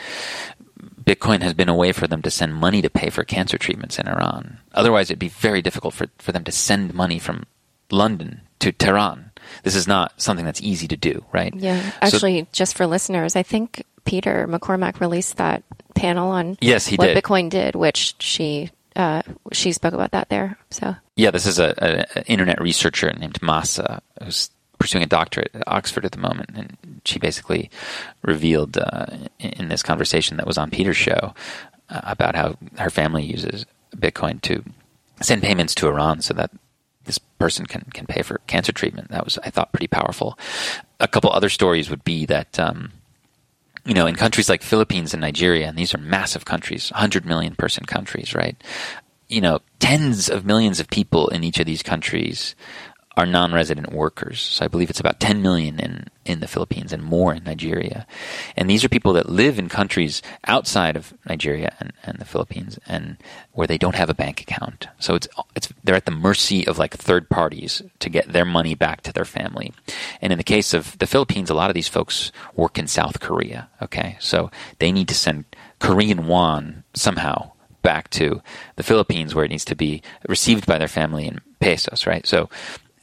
Bitcoin has been a way for them to send money to pay for cancer treatments in Iran. Otherwise, it'd be very difficult for, for them to send money from London to Tehran. This is not something that's easy to do, right? Yeah. Actually, so, just for listeners, I think Peter McCormack released that panel on yes, he what did. Bitcoin did, which she uh, she spoke about that there. So yeah, this is a, an internet researcher named Masa who's pursuing a doctorate at Oxford at the moment, and she basically revealed uh, in this conversation that was on Peter's show uh, about how her family uses Bitcoin to send payments to Iran so that this person can, can pay for cancer treatment. That was, I thought, pretty powerful. A couple other stories would be that, um, you know, in countries like Philippines and Nigeria, and these are massive countries, one hundred million person countries, right? You know, tens of millions of people in each of these countries are non-resident workers. So I believe it's about ten million in, in the Philippines and more in Nigeria. And these are people that live in countries outside of Nigeria and, and the Philippines, and where they don't have a bank account. So it's it's they're at the mercy of like third parties to get their money back to their family. And in the case of the Philippines, a lot of these folks work in South Korea. Okay, so they need to send Korean won somehow back to the Philippines, where it needs to be received by their family in pesos, right? So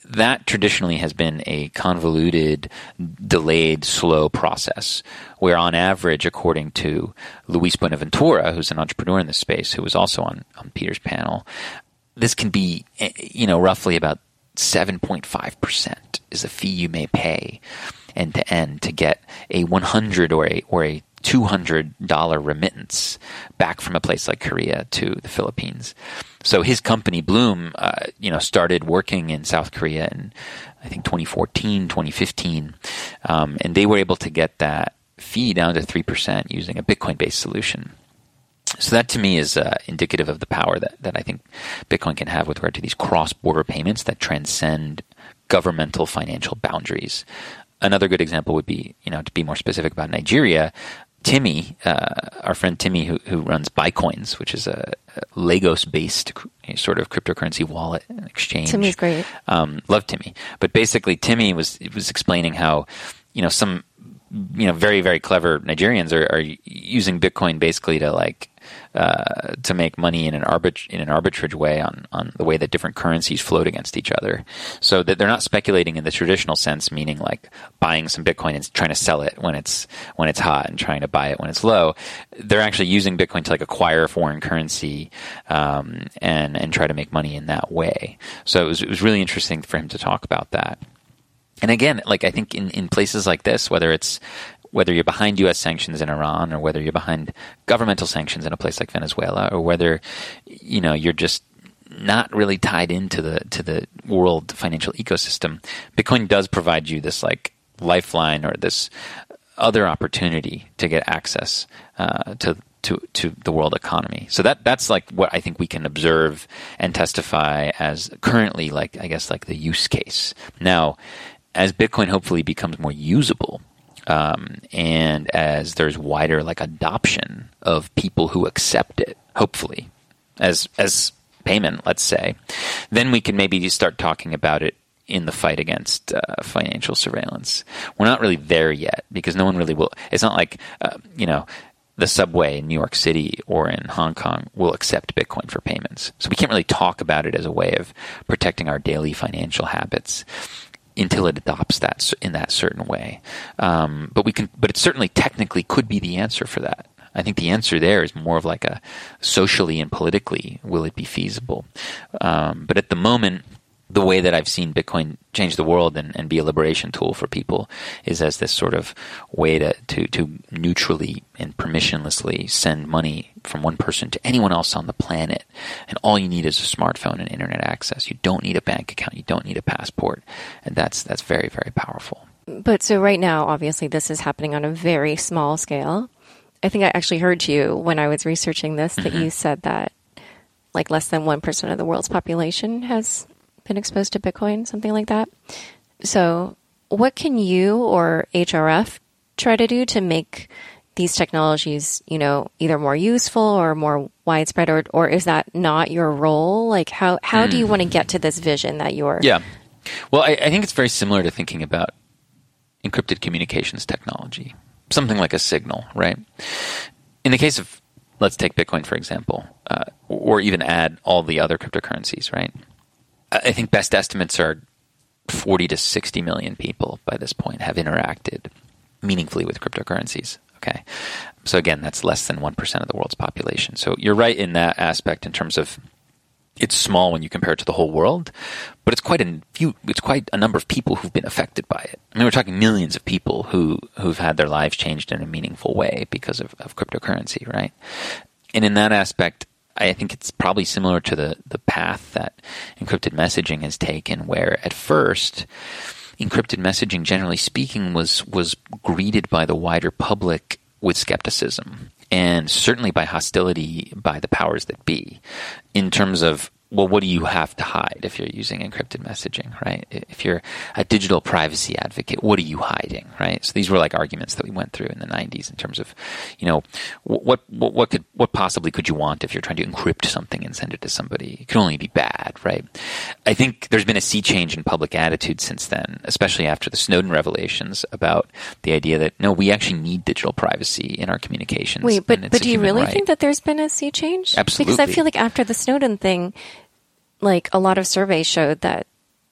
that traditionally has been a convoluted, delayed, slow process where on average, according to Luis Buenaventura, who's an entrepreneur in this space, who was also on, on Peter's panel, this can be, you know, roughly about seven point five percent is the fee you may pay end to end to get a one hundred or a, or a two hundred dollars remittance back from a place like Korea to the Philippines. So his company, Bloom, uh, you know, started working in South Korea in, I think, twenty fourteen, twenty fifteen, um, and they were able to get that fee down to three percent using a Bitcoin-based solution. So that to me is uh, indicative of the power that, that I think Bitcoin can have with regard to these cross-border payments that transcend governmental financial boundaries. Another good example would be, you know, to be more specific about Nigeria, Timmy, uh, our friend Timmy, who, who runs Bitcoins, which is a, a Lagos-based sort of cryptocurrency wallet and exchange. Timmy's great. Um, love Timmy. But basically, Timmy was was explaining how, you know, some, you know, very, very clever Nigerians are, are using Bitcoin basically to like, Uh, to make money in an arbit- in an arbitrage way on, on the way that different currencies float against each other. So that they're not speculating in the traditional sense, meaning like buying some Bitcoin and trying to sell it when it's when it's hot and trying to buy it when it's low. They're actually using Bitcoin to like acquire foreign currency um, and and try to make money in that way. So it was it was really interesting for him to talk about that. And again, like I think in, in places like this, whether it's whether you're behind U S sanctions in Iran or whether you're behind governmental sanctions in a place like Venezuela or whether, you know, you're just not really tied into the to the world financial ecosystem, Bitcoin does provide you this like lifeline or this other opportunity to get access uh, to to to the world economy. So that that's like what I think we can observe and testify as currently like I guess like the use case. Now, as Bitcoin hopefully becomes more usable, Um, and as there's wider like adoption of people who accept it, hopefully, as as payment, let's say, then we can maybe start talking about it in the fight against uh, financial surveillance. We're not really there yet because no one really will. It's not like uh, you know the subway in New York City or in Hong Kong will accept Bitcoin for payments. So we can't really talk about it as a way of protecting our daily financial habits until it adopts that in that certain way. Um, but we can, but it certainly technically could be the answer for that. I think the answer there is more of like a socially and politically, will it be feasible? Um, but at the moment, the way that I've seen Bitcoin change the world and, and be a liberation tool for people is as this sort of way to, to, to neutrally and permissionlessly send money from one person to anyone else on the planet. And all you need is a smartphone and internet access. You don't need a bank account. You don't need a passport. And that's that's very, very powerful. But so right now, obviously, this is happening on a very small scale. I think I actually heard you when I was researching this that mm-hmm. you said that like less than one percent of the world's population has been exposed to Bitcoin, something like that. So what can you or H R F try to do to make these technologies, you know, either more useful or more widespread, or or is that not your role? Like how, how mm. do you want to get to this vision that you're... Yeah. Well, I, I think it's very similar to thinking about encrypted communications technology, something like a signal, right? In the case of, let's take Bitcoin, for example, uh, or even add all the other cryptocurrencies, right? I think best estimates are forty to sixty million people by this point have interacted meaningfully with cryptocurrencies. Okay. So again, that's less than one percent of the world's population. So you're right in that aspect in terms of it's small when you compare it to the whole world, but it's quite a few, it's quite a number of people who've been affected by it. I mean, we're talking millions of people who, who've had their lives changed in a meaningful way because of, of cryptocurrency, right? And in that aspect, I think it's probably similar to the, the path that encrypted messaging has taken, where at first, encrypted messaging, generally speaking, was was greeted by the wider public with skepticism and certainly by hostility by the powers that be in terms of, well, what do you have to hide if you're using encrypted messaging, right? If you're a digital privacy advocate, what are you hiding, right? So these were like arguments that we went through in the nineties in terms of, you know, what what what could what possibly could you want if you're trying to encrypt something and send it to somebody? It could only be bad, right? I think there's been a sea change in public attitude since then, especially after the Snowden revelations about the idea that no, we actually need digital privacy in our communications. Wait, but but do you really right. think that there's been a sea change? Absolutely. Because I feel like after the Snowden thing, like a lot of surveys showed that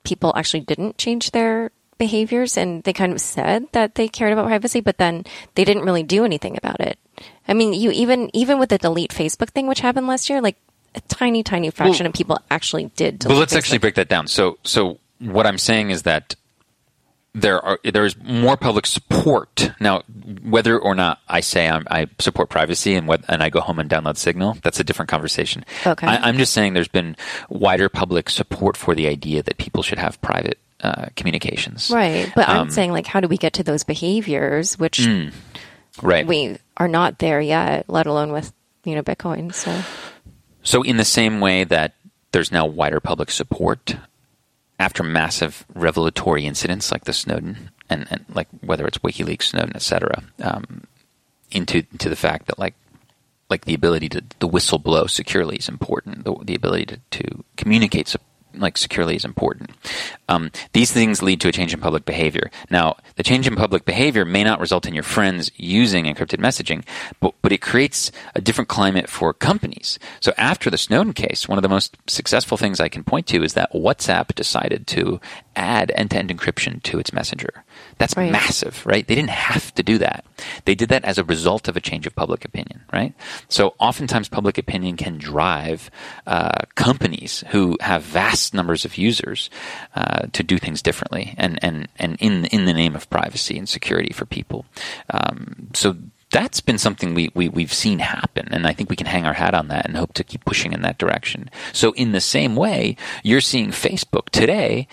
people actually didn't change their behaviors, and they kind of said that they cared about privacy, but then they didn't really do anything about it. I mean, you even even with the delete Facebook thing, which happened last year, like a tiny, tiny fraction well, of people actually did delete Well, let's Facebook. actually break that down. So, so what I'm saying is that there are there is more public support now. Whether or not I say I'm, I support privacy and what and I go home and download Signal, that's a different conversation. Okay, I, I'm just saying there's been wider public support for the idea that people should have private uh, communications. Right, but um, I'm saying, like, how do we get to those behaviors, which mm, right. we are not there yet, let alone with, you know, Bitcoin. So, so in the same way that there's now wider public support after massive revelatory incidents like the Snowden and, and like whether it's WikiLeaks, Snowden, et cetera, um, into into the fact that like like the ability to the whistle blow securely is important. The, the ability to, to communicate like securely is important. Um, these things lead to a change in public behavior. Now, the change in public behavior may not result in your friends using encrypted messaging, but, but it creates a different climate for companies. So after the Snowden case, one of the most successful things I can point to is that WhatsApp decided to add end-to-end encryption to its messenger. That's right. Massive, right? They didn't have to do that. They did that as a result of a change of public opinion, right? So oftentimes public opinion can drive uh, companies who have vast numbers of users uh, to do things differently and, and, and in, in the name of privacy and security for people. Um, so that's been something we, we, we've seen happen, and I think we can hang our hat on that and hope to keep pushing in that direction. So in the same way, you're seeing Facebook today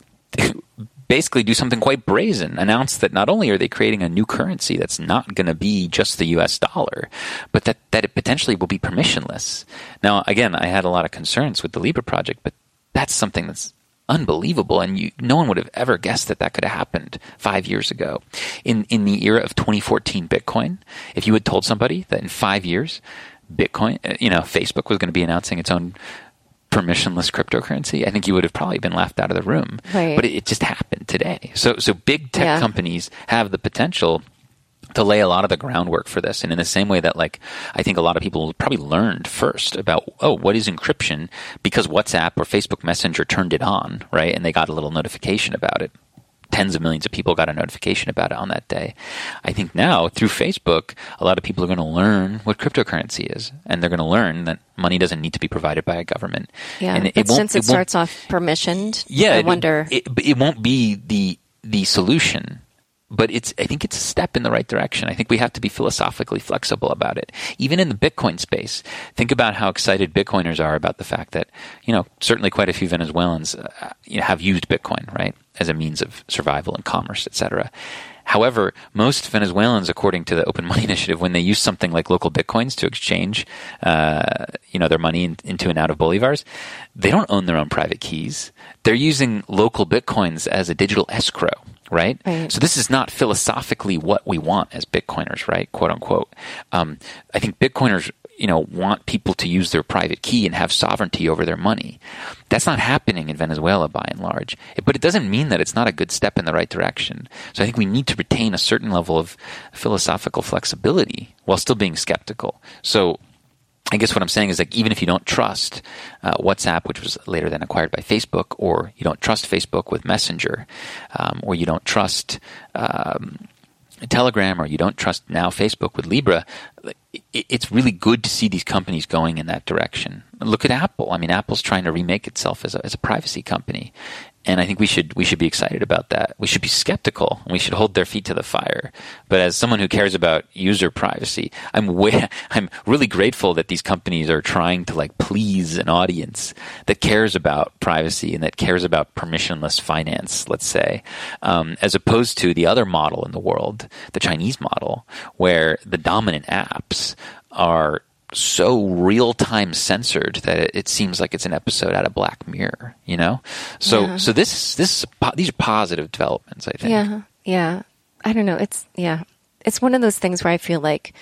basically do something quite brazen, announce that not only are they creating a new currency that's not going to be just the U S dollar, but that, that it potentially will be permissionless. Now, again, I had a lot of concerns with the Libra project, but that's something that's unbelievable, and you, no one would have ever guessed that that could have happened five years ago. In in the era of twenty fourteen Bitcoin, if you had told somebody that in five years, Bitcoin, you know, Facebook was going to be announcing its own permissionless cryptocurrency, I think you would have probably been laughed out of the room. Right. But it, it just happened today. So so big tech yeah. companies have the potential to lay a lot of the groundwork for this. And in the same way that, like, I think a lot of people probably learned first about, oh, what is encryption? Because WhatsApp or Facebook Messenger turned it on, right? And they got a little notification about it. Tens of millions of people got a notification about it on that day. I think now, through Facebook, a lot of people are going to learn what cryptocurrency is. And they're going to learn that money doesn't need to be provided by a government. Yeah, and it, but it won't, since it, it starts off permissioned, yeah, I it, wonder... It, it, it won't be the the solution. But it's, I think it's a step in the right direction. I think we have to be philosophically flexible about it. Even in the Bitcoin space, think about how excited Bitcoiners are about the fact that, you know, certainly quite a few Venezuelans uh, you know, have used Bitcoin, right, as a means of survival and commerce, et cetera. However, most Venezuelans, according to the Open Money Initiative, when they use something like local Bitcoins to exchange, uh, you know, their money in, into and out of bolivars, they don't own their own private keys. They're using local Bitcoins as a digital escrow. Right? Right. So this is not philosophically what we want as Bitcoiners, right? Quote unquote. Um, I think Bitcoiners, you know, want people to use their private key and have sovereignty over their money. That's not happening in Venezuela by and large. But it doesn't mean that it's not a good step in the right direction. So I think we need to retain a certain level of philosophical flexibility while still being skeptical. So I guess what I'm saying is, like, even if you don't trust uh, WhatsApp, which was later then acquired by Facebook, or you don't trust Facebook with Messenger, um, or you don't trust um, Telegram, or you don't trust now Facebook with Libra, it, it's really good to see these companies going in that direction. Look at Apple. I mean, Apple's trying to remake itself as a, as a privacy company. And I think we should we should be excited about that. We should be skeptical, and we should hold their feet to the fire. But as someone who cares about user privacy, I'm way, I'm really grateful that these companies are trying to, like, please an audience that cares about privacy and that cares about permissionless finance, let's say, um, as opposed to the other model in the world, the Chinese model, where the dominant apps are so real-time censored that it, it seems like it's an episode out of Black Mirror, you know? So yeah. so this this these are positive developments, I think. Yeah, yeah. I don't know. It's, yeah. It's one of those things where I feel like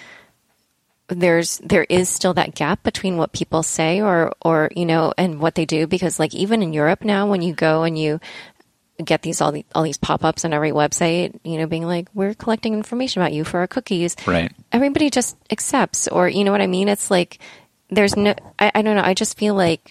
there's there is still that gap between what people say or, or you know, and what they do. Because, like, even in Europe now, when you go and you get these all, the, all these pop-ups on every website, you know, being like, we're collecting information about you for our cookies. Right. Everybody just accepts, or, you know what I mean? It's like, there's no, I, I don't know. I just feel like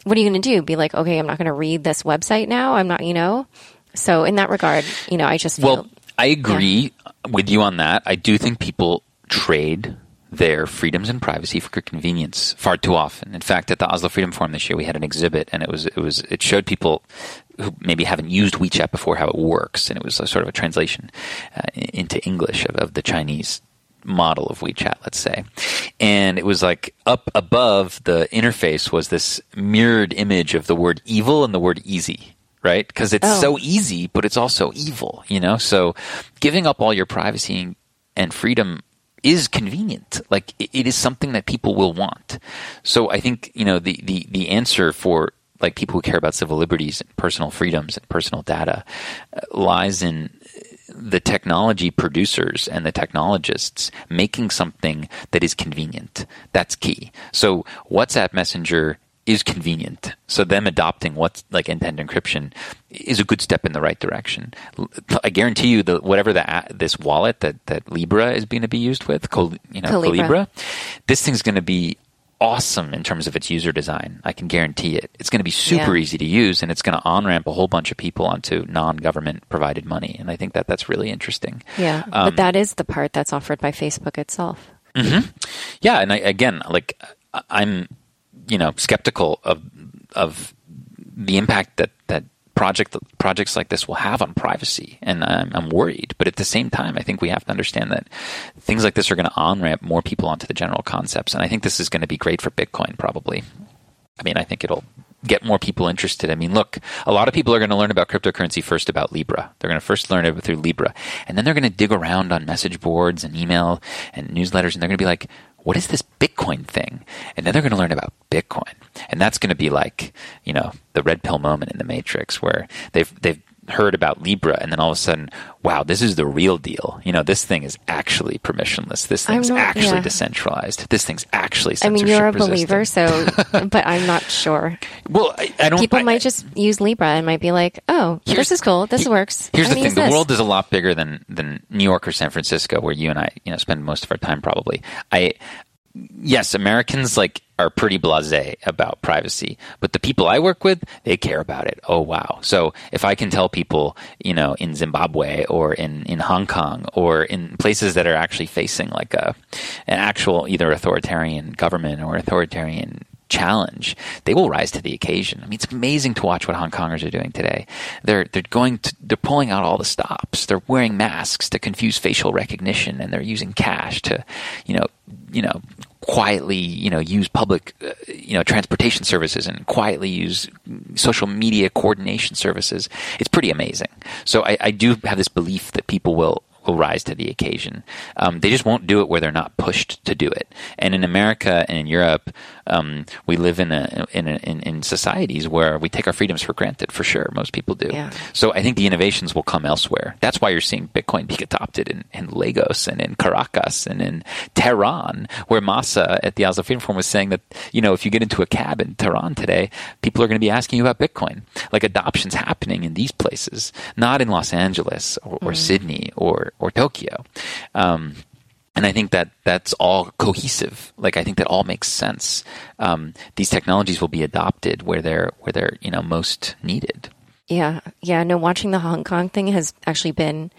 what are you going to do? Be like, okay, I'm not going to read this website now. I'm not, you know? So in that regard, you know, I just feel... Well, I agree yeah. with you on that. I do think people trade their freedoms and privacy for convenience far too often. In fact, at the Oslo Freedom Forum this year, we had an exhibit, and it was it was it showed people who maybe haven't used WeChat before how it works, and it was a sort of a translation uh, into English of, of the Chinese model of WeChat, let's say. And it was like up above the interface was this mirrored image of the word evil and the word easy. Right? Because it's oh. so easy, but it's also evil, you know? So giving up all your privacy and freedom is convenient. Like it, it is something that people will want. So I think, you know, the, the, the answer for like people who care about civil liberties and personal freedoms and personal data uh, lies in the technology producers and the technologists making something that is convenient. That's key. So WhatsApp Messenger is convenient. So them adopting what's like end-to-end encryption is a good step in the right direction. I guarantee you that whatever the, this wallet that, that Libra is going to be used with, Col, you know, Calibra. Calibra, this thing's going to be awesome in terms of its user design. I can guarantee it. It's going to be super yeah. easy to use, and it's going to on-ramp a whole bunch of people onto non-government provided money. And I think that that's really interesting. Yeah, um, but that is the part that's offered by Facebook itself. Mm-hmm. Yeah, and I, again, like I'm... you know, skeptical of of the impact that, that project projects like this will have on privacy, and I'm, I'm worried. But at the same time, I think we have to understand that things like this are going to on-ramp more people onto the general concepts, and I think this is going to be great for Bitcoin, probably. I mean, I think it'll get more people interested. I mean, look, a lot of people are going to learn about cryptocurrency first about Libra. They're going to first learn it through Libra, and then they're going to dig around on message boards and email and newsletters, and they're going to be like, what is this Bitcoin thing? And then they're going to learn about Bitcoin. And that's going to be like, you know, the red pill moment in the Matrix where they've they've heard about Libra, and then all of a sudden, wow, this is the real deal. You know, this thing is actually permissionless. This thing's not, actually yeah. decentralized. This thing's actually censorship I mean, you're a resistant. believer, so, but I'm not sure. Well, I, I don't... People I, might just use Libra and might be like, oh, this is cool. This he, works. Here's I'm the thing. The this. world is a lot bigger than, than New York or San Francisco, where you and I, you know, spend most of our time probably. I... Yes, Americans like are pretty blasé about privacy, but the people I work with, they care about it. Oh, wow. So if I can tell people, you know, in Zimbabwe or in, in Hong Kong or in places that are actually facing like a an actual either authoritarian government or authoritarian challenge, they will rise to the occasion. I mean, it's amazing to watch what Hong Kongers are doing today. They're they're going to they're pulling out all the stops. They're wearing masks to confuse facial recognition, and they're using cash to, you know, you know, quietly, you know, use public, uh, you know, transportation services and quietly use social media coordination services. It's pretty amazing. So I, I do have this belief that people will. will rise to the occasion. Um, they just won't do it where they're not pushed to do it. And in America and in Europe, um, we live in a, in, a, in in societies where we take our freedoms for granted. For sure, most people do. Yeah. So I think the innovations will come elsewhere. That's why you're seeing Bitcoin being adopted in, in Lagos and in Caracas and in Tehran, where Massa at the Oslo Freedom Forum was saying that, you know, if you get into a cab in Tehran today, people are going to be asking you about Bitcoin. Like adoption's happening in these places, not in Los Angeles or, or mm. Sydney or or Tokyo. Um, and I think that that's all cohesive. Like, I think that all makes sense. Um, these technologies will be adopted where they're, where they're, you know, most needed. Yeah. Yeah. No, watching the Hong Kong thing has actually been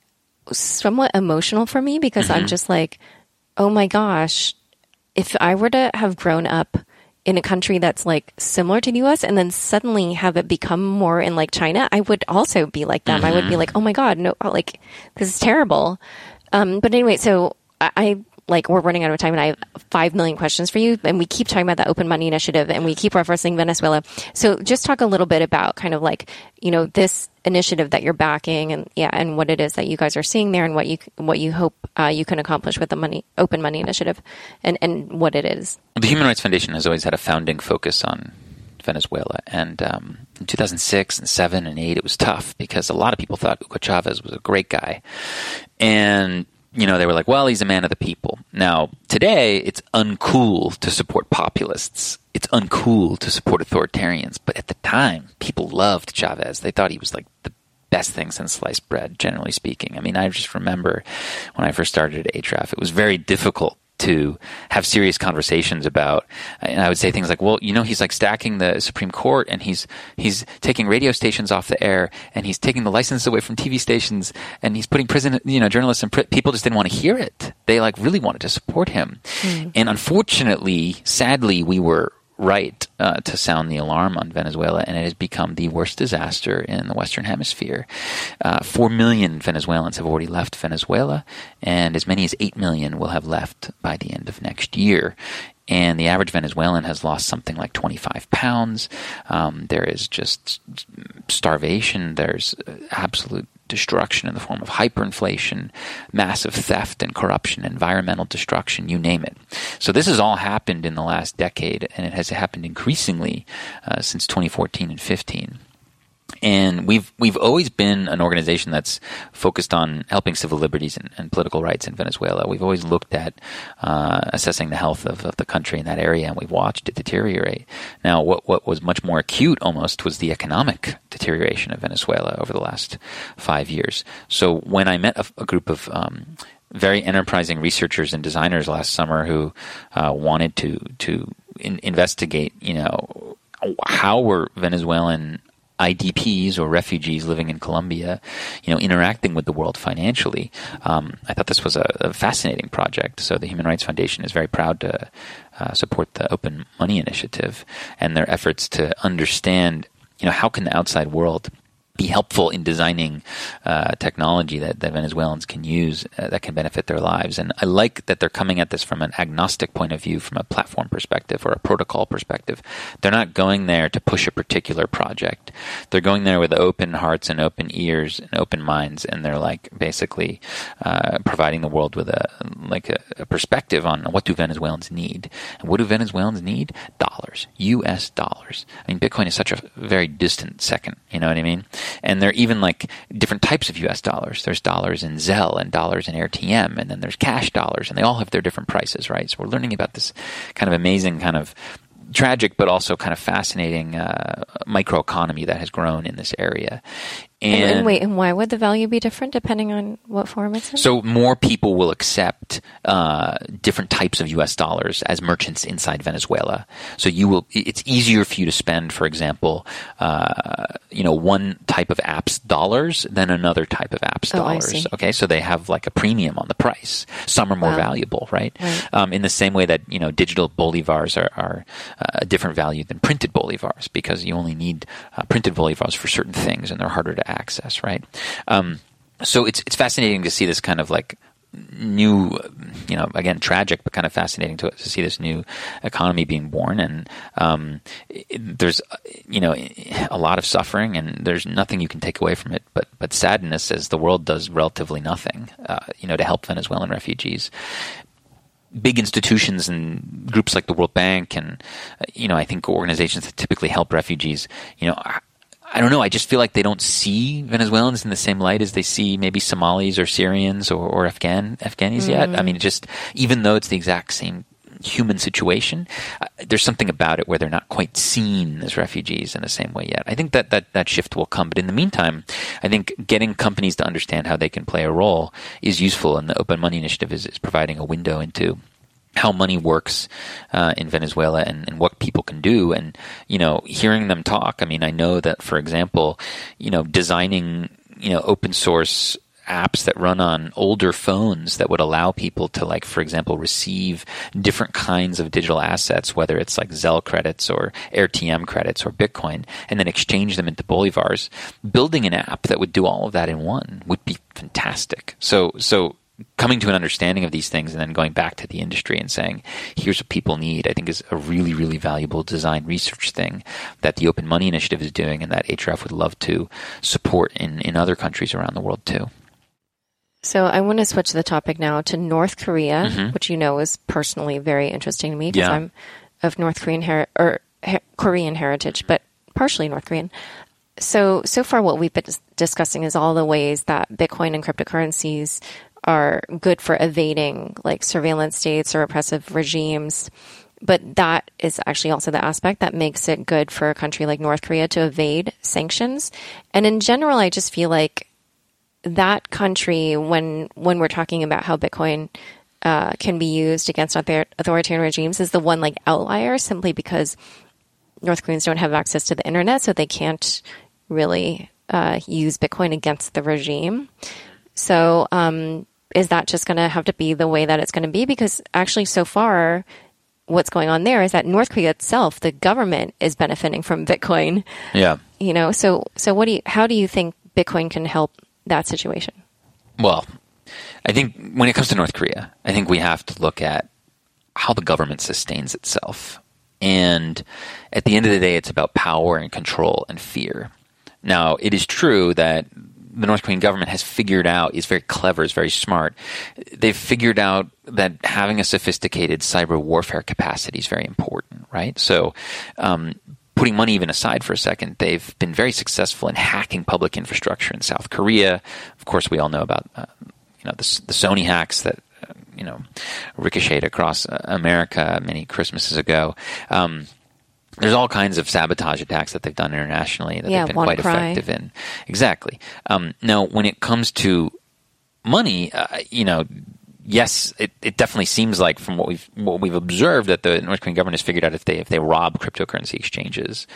somewhat emotional for me because mm-hmm. I'm just like, oh my gosh, if I were to have grown up in a country that's like similar to the U S and then suddenly have it become more in like China, I would also be like them. Mm-hmm. I would be like, oh my God, no, like this is terrible. Um, but anyway, so I, I like we're running out of time and I have five million questions for you. And we keep talking about the Open Money Initiative and we keep referencing Venezuela. So just talk a little bit about kind of like, you know, this initiative that you're backing and yeah, and what it is that you guys are seeing there and what you, what you hope uh, you can accomplish with the money, Open Money Initiative and, and what it is. The Human Rights Foundation has always had a founding focus on Venezuela. And um, in two thousand six and seven and eight, it was tough because a lot of people thought Hugo Chavez was a great guy. And you know, they were like, well, he's a man of the people. Now, today, it's uncool to support populists. It's uncool to support authoritarians. But at the time, people loved Chavez. They thought he was like the best thing since sliced bread, generally speaking. I mean, I just remember when I first started at A T R A F, it was very difficult to have serious conversations about. And I would say things like, well, you know, he's like stacking the Supreme Court, and he's he's taking radio stations off the air, and he's taking the licenses away from T V stations, and he's putting prison, you know, journalists in prison. People just didn't want to hear it. They like really wanted to support him. Mm. And unfortunately, sadly, we were right uh, to sound the alarm on Venezuela, and it has become the worst disaster in the Western Hemisphere. Uh, Four million Venezuelans have already left Venezuela, and as many as eight million will have left by the end of next year. And the average Venezuelan has lost something like twenty-five pounds. Um, there is just starvation. There's absolute destruction in the form of hyperinflation, massive theft and corruption, environmental destruction, you name it. So this has all happened in the last decade, and it has happened increasingly uh, since twenty fourteen and fifteen. And we've we've always been an organization that's focused on helping civil liberties and, and political rights in Venezuela. We've always looked at uh, assessing the health of, of the country in that area, and we've watched it deteriorate. Now, what what was much more acute almost was the economic deterioration of Venezuela over the last five years. So when I met a, a group of um, very enterprising researchers and designers last summer who uh, wanted to to in, investigate, you know, how were Venezuelan I D Ps or refugees living in Colombia, you know, interacting with the world financially. Um, I thought this was a, a fascinating project. So the Human Rights Foundation is very proud to uh, support the Open Money Initiative and their efforts to understand, you know, how can the outside world be helpful in designing uh, technology that, that Venezuelans can use uh, that can benefit their lives. And I like that they're coming at this from an agnostic point of view, from a platform perspective or a protocol perspective. They're not going there to push a particular project. They're going there with open hearts and open ears and open minds, and they're like basically uh, providing the world with a like a, a perspective on what do Venezuelans need. And what do Venezuelans need? Dollars, U S dollars. I mean, Bitcoin is such a very distant second, you know what I mean? And there are even like different types of U S dollars. There's dollars in Zelle and dollars in R T M, and then there's cash dollars, and they all have their different prices, right? So we're learning about this kind of amazing, kind of tragic, but also kind of fascinating uh, microeconomy that has grown in this area. And, and, and wait, and why would the value be different depending on what form it's in? So more people will accept uh, different types of U S dollars as merchants inside Venezuela. So you will. It's easier for you to spend, for example, uh, you know, one type of app's dollars than another type of app's oh, dollars. I see. Okay, so they have like a premium on the price. Some are more wow. valuable, right? right. Um, in the same way that, you know, digital bolivars are, are uh, a different value than printed bolivars, because you only need uh, printed bolivars for certain things, and they're harder to access, right? Um, so it's it's fascinating to see this kind of like new, you know, again, tragic, but kind of fascinating to, to see this new economy being born. And um, it, there's, you know, a lot of suffering, and there's nothing you can take away from it but but sadness, as the world does relatively nothing, uh, you know, to help Venezuelan refugees. Big institutions and groups like the World Bank and, you know, I think organizations that typically help refugees, you know, I, I don't know. I just feel like they don't see Venezuelans in the same light as they see maybe Somalis or Syrians or, or Afghan Afghanis mm. yet. I mean, just even though it's the exact same human situation, uh, there's something about it where they're not quite seen as refugees in the same way yet. I think that, that that shift will come. But in the meantime, I think getting companies to understand how they can play a role is useful. And the Open Money Initiative is, is providing a window into how money works uh, in Venezuela and, and what people can do. And, you know, hearing them talk, I mean, I know that, for example, you know, designing, you know, open source apps that run on older phones that would allow people to, like, for example, receive different kinds of digital assets, whether it's like Zelle credits or R T M credits or Bitcoin, and then exchange them into bolivars. Building an app that would do all of that in one would be fantastic. So, so coming to an understanding of these things and then going back to the industry and saying, here's what people need, I think is a really, really valuable design research thing that the Open Money Initiative is doing, and that H R F would love to support in, in other countries around the world too. So I want to switch the topic now to North Korea, mm-hmm. which you know is personally very interesting to me because yeah. I'm of North Korean her- or her- Korean heritage, but partially North Korean. So, so far what we've been dis- discussing is all the ways that Bitcoin and cryptocurrencies are good for evading like surveillance states or oppressive regimes. But that is actually also the aspect that makes it good for a country like North Korea to evade sanctions. And in general, I just feel like that country, when when we're talking about how Bitcoin uh, can be used against author- authoritarian regimes is the one like outlier, simply because North Koreans don't have access to the internet, so they can't really uh, use Bitcoin against the regime. So um, is that just going to have to be the way that it's going to be? Because actually, so far, what's going on there is that North Korea itself, the government, is benefiting from Bitcoin. Yeah. You know, so so what do you? How do you think Bitcoin can help that situation? Well, I think when it comes to North Korea, I think we have to look at how the government sustains itself. And at the end of the day, it's about power and control and fear. Now, it is true that the North Korean government has figured out, is very clever, is very smart. They've figured out that having a sophisticated cyber warfare capacity is very important, right? So, um, putting money even aside for a second, they've been very successful in hacking public infrastructure in South Korea. Of course, we all know about uh, you know the, the Sony hacks that uh, you know ricocheted across uh, America many Christmases ago. Um, There's all kinds of sabotage attacks that they've done internationally that yeah, they've been quite cry. effective in. Exactly. Um, now, when it comes to money, uh, you know, yes, it, it definitely seems like from what we've what we've observed that the North Korean government has figured out if they if they rob cryptocurrency exchanges,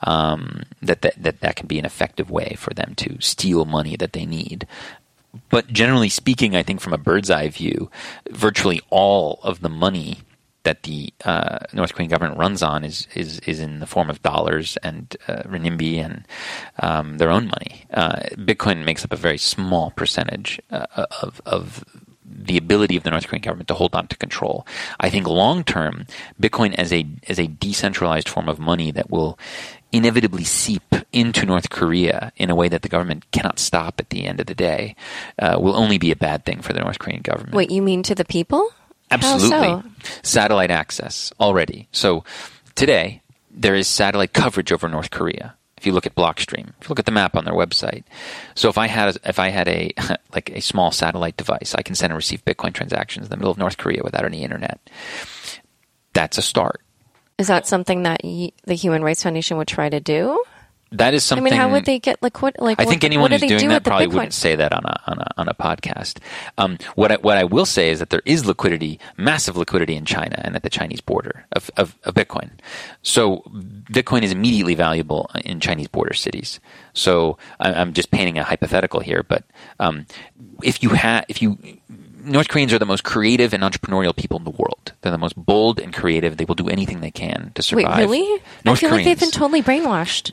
um, that, that that that can be an effective way for them to steal money that they need. But generally speaking, I think from a bird's eye view, virtually all of the money that the uh, North Korean government runs on is is is in the form of dollars and uh, renminbi and um, their own money. Uh, Bitcoin makes up a very small percentage uh, of of the ability of the North Korean government to hold on to control. I think long term, Bitcoin as a as a decentralized form of money that will inevitably seep into North Korea in a way that the government cannot stop at the end of the day uh, will only be a bad thing for the North Korean government. Wait, you mean to the people? Absolutely. How so? Satellite access already. So today, there is satellite coverage over North Korea. If you look at Blockstream, if you look at the map on their website. So if I had if I had a like a small satellite device, I can send and receive Bitcoin transactions in the middle of North Korea without any internet. That's a start. Is that something that y- the Human Rights Foundation would try to do? That is something. I mean, how would they get liquid? Like, I think what, anyone what who's do they doing do that probably Bitcoin? wouldn't say that on a on a on a podcast. Um, what I, what I will say is that there is liquidity, massive liquidity in China and at the Chinese border of, of, of Bitcoin. So Bitcoin is immediately valuable in Chinese border cities. So I, I'm just painting a hypothetical here, but um, if you have if you North Koreans are the most creative and entrepreneurial people in the world. They're the most bold and creative. They will do anything they can to survive. Wait, really? North I feel Koreans, like they've been totally brainwashed.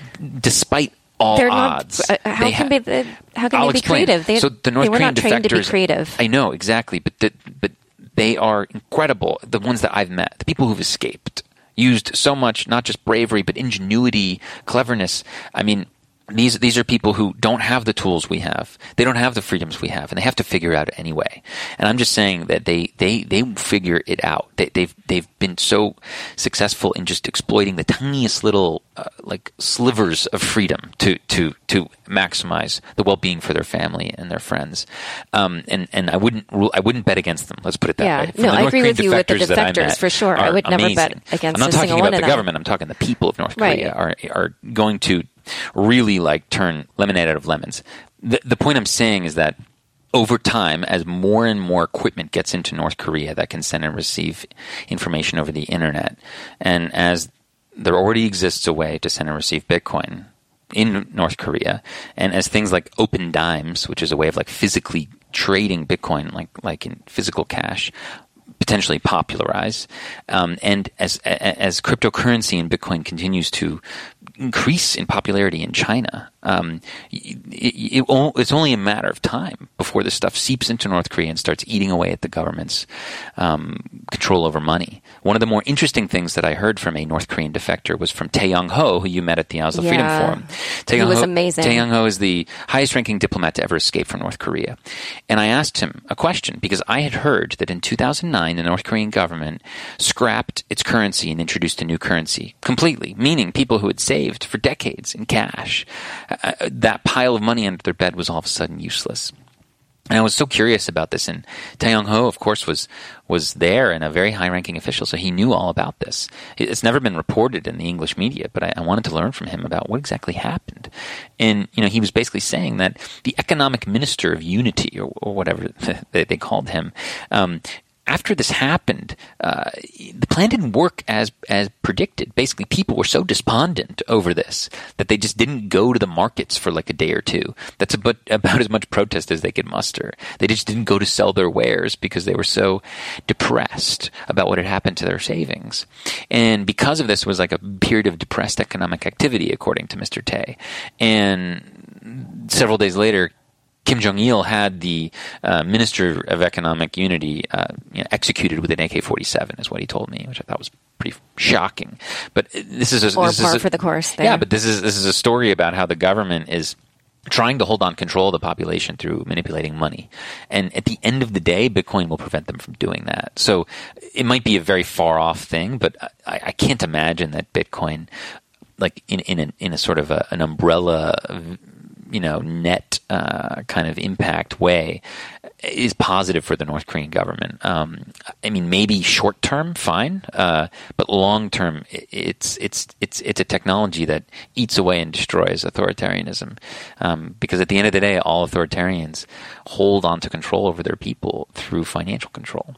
Despite all They're odds, not. Uh, how they can ha- they? How can I'll they be explain. creative? They, so the North they were Korean not trained to be defectors, creative. I know exactly, but the, but they are incredible. The ones that I've met, the people who've escaped, used so much not just bravery but ingenuity, cleverness. I mean. These these are people who don't have the tools we have. They don't have the freedoms we have, and they have to figure it out anyway. And I'm just saying that they they, they figure it out. They, they've they've been so successful in just exploiting the tiniest little uh, like slivers of freedom to to to maximize the well-being for their family and their friends. Um, and and I wouldn't rule, I wouldn't bet against them. Let's put it that yeah. way. From No, the I North agree Korean with you with the defectors that I defectors met for sure. I are would never amazing. bet against I'm not a talking single about one the of them. government. I'm talking the people of North Korea Right. are are going to really like turn lemonade out of lemons. The, the point I'm saying is that over time, as more and more equipment gets into North Korea that can send and receive information over the internet, and as there already exists a way to send and receive Bitcoin in North Korea, and as things like Open Dimes, which is a way of like physically trading Bitcoin like like in physical cash, potentially popularize, um, and as as cryptocurrency and Bitcoin continues to increase in popularity in China, um, it, it, it, it's only a matter of time before this stuff seeps into North Korea and starts eating away at the government's um, control over money. One of the more interesting things that I heard from a North Korean defector was from Tae Young-ho, who you met at the Oslo Yeah. Freedom Forum. Tae He was Young-ho- amazing. Tae Young-ho is the highest-ranking diplomat to ever escape from North Korea. And I asked him a question because I had heard that in two thousand nine, the North Korean government scrapped its currency and introduced a new currency completely, meaning people who had saved for decades in cash, uh, that pile of money under their bed was all of a sudden useless. And I was so curious about this. And Tae-Yong Ho, of course, was was there and a very high-ranking official, so he knew all about this. It's never been reported in the English media, but I, I wanted to learn from him about what exactly happened. And, you know, he was basically saying that the economic minister of unity, or, or whatever they, they called him, um, after this happened, uh, the plan didn't work as as predicted. Basically, people were so despondent over this that they just didn't go to the markets for like a day or two. That's about, about as much protest as they could muster. They just didn't go to sell their wares because they were so depressed about what had happened to their savings. And because of this, it was like a period of depressed economic activity, according to Mister Tae. And several days later, Kim Jong-il had the uh, Minister of Economic Unity uh, you know, executed with an A K forty-seven, is what he told me, which I thought was pretty shocking. But this is a, or this par is a, for the course there. Yeah, but this is this is a story about how the government is trying to hold on control of the population through manipulating money. And at the end of the day, Bitcoin will prevent them from doing that. So it might be a very far-off thing, but I, I can't imagine that Bitcoin, like in in, a, in a sort of a, an umbrella, you know, net uh, kind of impact way, is positive for the North Korean government. Um, I mean, maybe short term, fine, uh, but long term, it's it's it's it's a technology that eats away and destroys authoritarianism. Um, because at the end of the day, all authoritarians hold on to control over their people through financial control.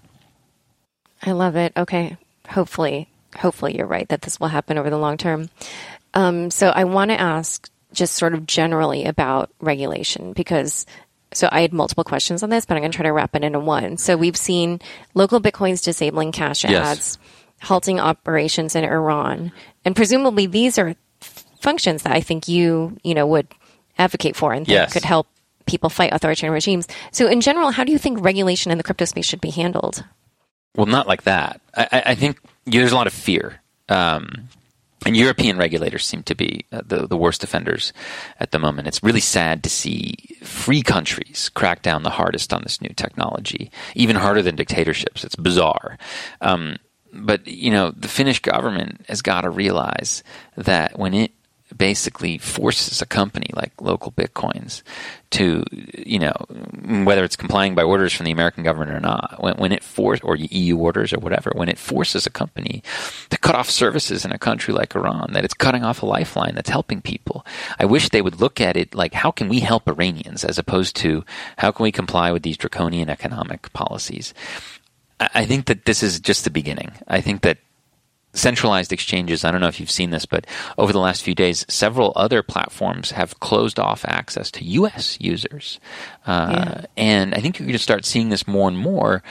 I love it. Okay, hopefully, hopefully you're right that this will happen over the long term. Um, so I want to ask, just sort of generally about regulation, because so I had multiple questions on this, but I'm going to try to wrap it into one. So we've seen local Bitcoins disabling cash Yes. ads, halting operations in Iran, and presumably these are functions that I think you, you know, would advocate for and think Yes. could help people fight authoritarian regimes. So in general, how do you think regulation in the crypto space should be handled? Well, not like that. I, I think there's a lot of fear. Um, And European regulators seem to be uh, the, the worst offenders at the moment. It's really sad to see free countries crack down the hardest on this new technology, even harder than dictatorships. It's bizarre. Um, but, you know, the Finnish government has got to realize that when it basically forces a company like Local Bitcoins to, you know, whether it's complying by orders from the American government or not, when, when it force or E U orders or whatever, when it forces a company to cut off services in a country like Iran, that it's cutting off a lifeline that's helping people. I wish they would look at it like, how can we help Iranians, as opposed to how can we comply with these draconian economic policies? I, I think that this is just the beginning. I think that centralized exchanges, I don't know if you've seen this, but over the last few days, several other platforms have closed off access to U S users. Uh, yeah. And I think you're going to start seeing this more and more.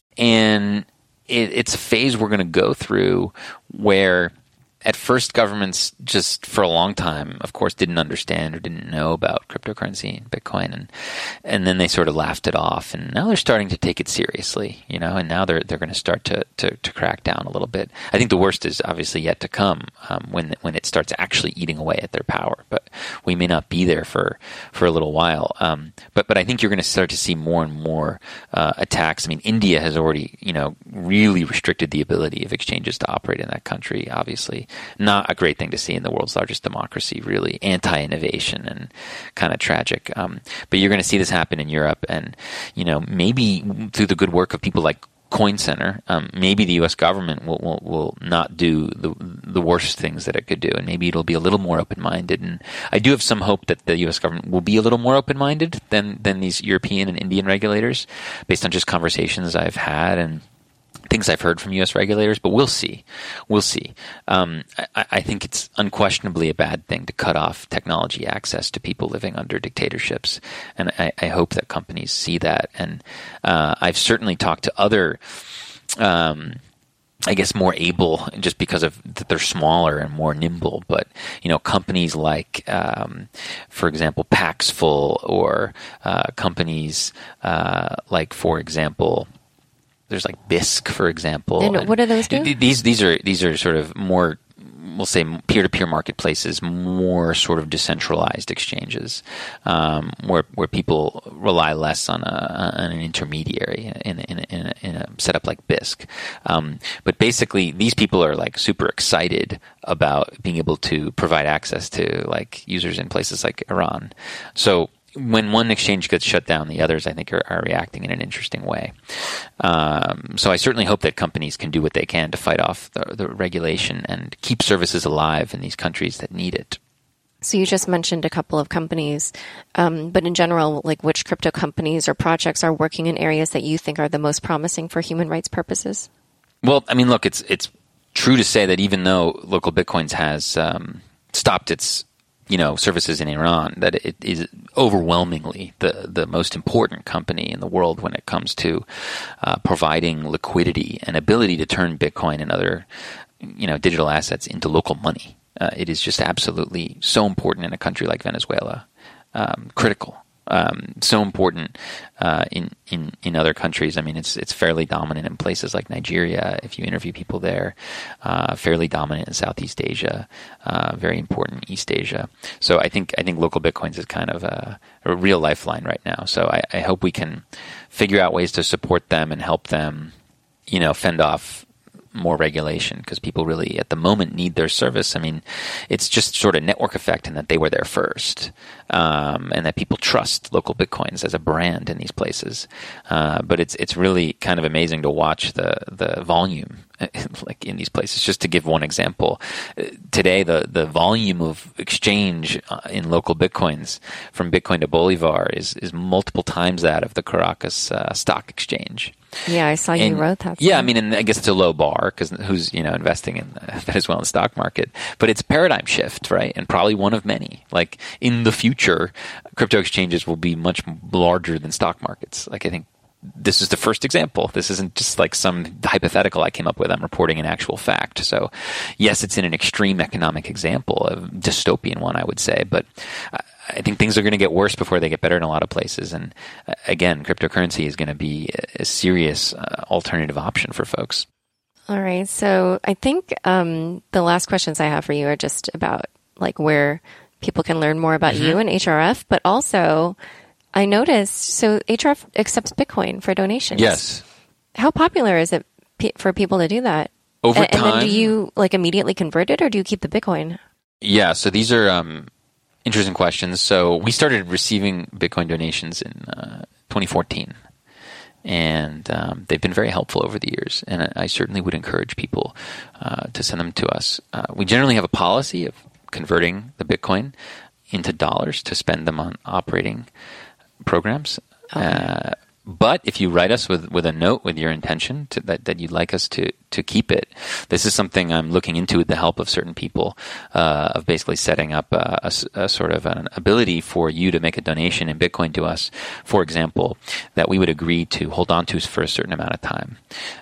And it, it's a phase we're going to go through where at first governments just for a long time, of course, didn't understand or didn't know about cryptocurrency and Bitcoin, and and then they sort of laughed it off, and now they're starting to take it seriously, you know, and now they're they're going to start to, to, to crack down a little bit. I think the worst is obviously yet to come um, when when it starts actually eating away at their power, but we may not be there for, for a little while. Um, but but I think you're going to start to see more and more uh, attacks. I mean, India has already, you know, really restricted the ability of exchanges to operate in that country, obviously. Not a great thing to see in the world's largest democracy, really anti-innovation and kind of tragic. Um, but you're going to see this happen in Europe, and, you know, maybe through the good work of people like Coin Center, um, maybe the U S government will, will, will not do the the worst things that it could do, and maybe it'll be a little more open-minded. And I do have some hope that the U S government will be a little more open-minded than than these European and Indian regulators, based on just conversations I've had and things I've heard from U S regulators, but we'll see. We'll see. Um, I, I think it's unquestionably a bad thing to cut off technology access to people living under dictatorships, and I, I hope that companies see that. And uh, I've certainly talked to other, um, I guess, more able, just because of that they're smaller and more nimble. But, you know, companies like, um, for example, Paxful, or uh, companies uh, like, for example, there's like Bisq, for example. And what do those do? These these are these are sort of more, we'll say, peer-to-peer marketplaces, more sort of decentralized exchanges, um, where where people rely less on a on an intermediary in in in a, in a setup like Bisq. Um, but basically, these people are like super excited about being able to provide access to like users in places like Iran. So when one exchange gets shut down, the others, I think, are, are reacting in an interesting way. Um, so I certainly hope that companies can do what they can to fight off the, the regulation and keep services alive in these countries that need it. So you just mentioned a couple of companies, um, but in general, like which crypto companies or projects are working in areas that you think are the most promising for human rights purposes? Well, I mean, look, it's it's true to say that even though Local Bitcoins has um, stopped its you know, services in Iran, that it is overwhelmingly the, the most important company in the world when it comes to uh, providing liquidity and ability to turn Bitcoin and other, you know, digital assets into local money. Uh, it is just absolutely so important in a country like Venezuela, um, critical. Um, so important uh, in, in in other countries. I mean, it's it's fairly dominant in places like Nigeria. If you interview people there, uh, fairly dominant in Southeast Asia, uh, very important in East Asia. So I think I think Local Bitcoins is kind of a, a real lifeline right now. So I, I hope we can figure out ways to support them and help them, you know, fend off more regulation, because people really at the moment need their service. I mean, it's just sort of network effect in that they were there first, um, and that people trust Local Bitcoins as a brand in these places. Uh, but it's it's really kind of amazing to watch the the volume like in these places. Just to give one example, today the the volume of exchange in Local Bitcoins from Bitcoin to Bolivar is is multiple times that of the Caracas uh, Stock Exchange. Yeah, I saw you and, wrote that. Yeah, I mean, and I guess it's a low bar because who's, you know, investing in the Venezuelan stock market? But it's a paradigm shift, right? And probably one of many. Like in the future, crypto exchanges will be much larger than stock markets. Like I think this is the first example. This isn't just like some hypothetical I came up with. I'm reporting an actual fact. So yes, it's in an extreme economic example, a dystopian one, I would say. But I think things are going to get worse before they get better in a lot of places. And uh, again, cryptocurrency is going to be a, a serious uh, alternative option for folks. All right. So I think um, the last questions I have for you are just about like where people can learn more about mm-hmm. you and H R F, but also I noticed, so H R F accepts Bitcoin for donations. Yes. How popular is it p- for people to do that? Over and, time. And then do you like immediately convert it, or do you keep the Bitcoin? Yeah. So these are um, interesting questions. So we started receiving Bitcoin donations in uh, twenty fourteen. And um, they've been very helpful over the years. And I, I certainly would encourage people uh, to send them to us. Uh, we generally have a policy of converting the Bitcoin into dollars to spend them on operating programs. Okay. Uh, but if you write us with, with a note with your intention to, that, that you'd like us to, to keep it, this is something I'm looking into with the help of certain people, uh, of basically setting up a, a, a sort of an ability for you to make a donation in Bitcoin to us, for example, that we would agree to hold on to for a certain amount of time.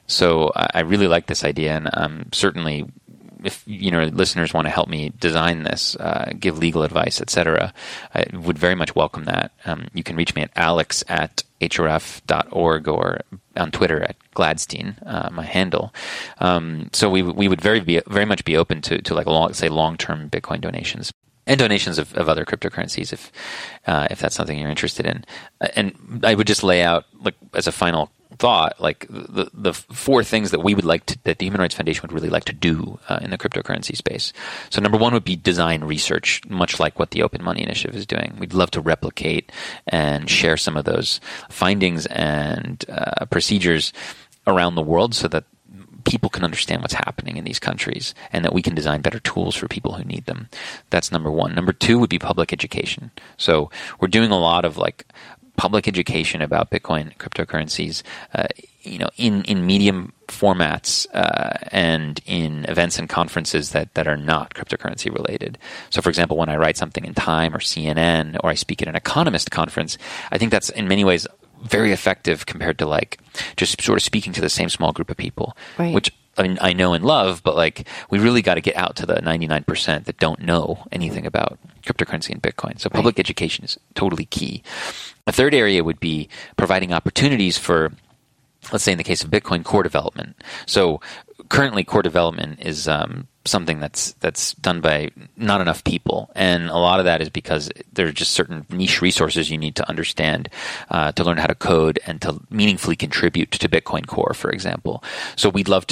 So I, I really like this idea, and I'm certainly, if you know listeners want to help me design this, uh, give legal advice, et cetera, I would very much welcome that. Um, you can reach me at alex at h r f dot org or on Twitter at Gladstein, uh, my handle. Um, so we we would very be very much be open to to like long, say long term Bitcoin donations and donations of, of other cryptocurrencies if uh, if that's something you're interested in. And I would just lay out like as a final thought, like the the four things that we would like to, that the Human Rights Foundation would really like to do uh, in the cryptocurrency space. So number one would be design research, much like what the Open Money Initiative is doing. We'd love to replicate and share some of those findings and uh, procedures around the world so that people can understand what's happening in these countries and that we can design better tools for people who need them. That's number one. Number two would be public education. So we're doing a lot of like public education about Bitcoin cryptocurrencies, uh, you know, in, in medium formats uh, and in events and conferences that, that are not cryptocurrency related. So, for example, when I write something in Time or C N N or I speak at an economist conference, I think that's in many ways very effective compared to like just sort of speaking to the same small group of people, right. which I mean, I know and love, but like we really got to get out to the ninety-nine percent that don't know anything about cryptocurrency and Bitcoin. So public right. education is totally key. A third area would be providing opportunities for, let's say in the case of Bitcoin, core development. So currently core development is um, something that's that's done by not enough people. And a lot of that is because there are just certain niche resources you need to understand uh, to learn how to code and to meaningfully contribute to Bitcoin Core, for example. So we'd love to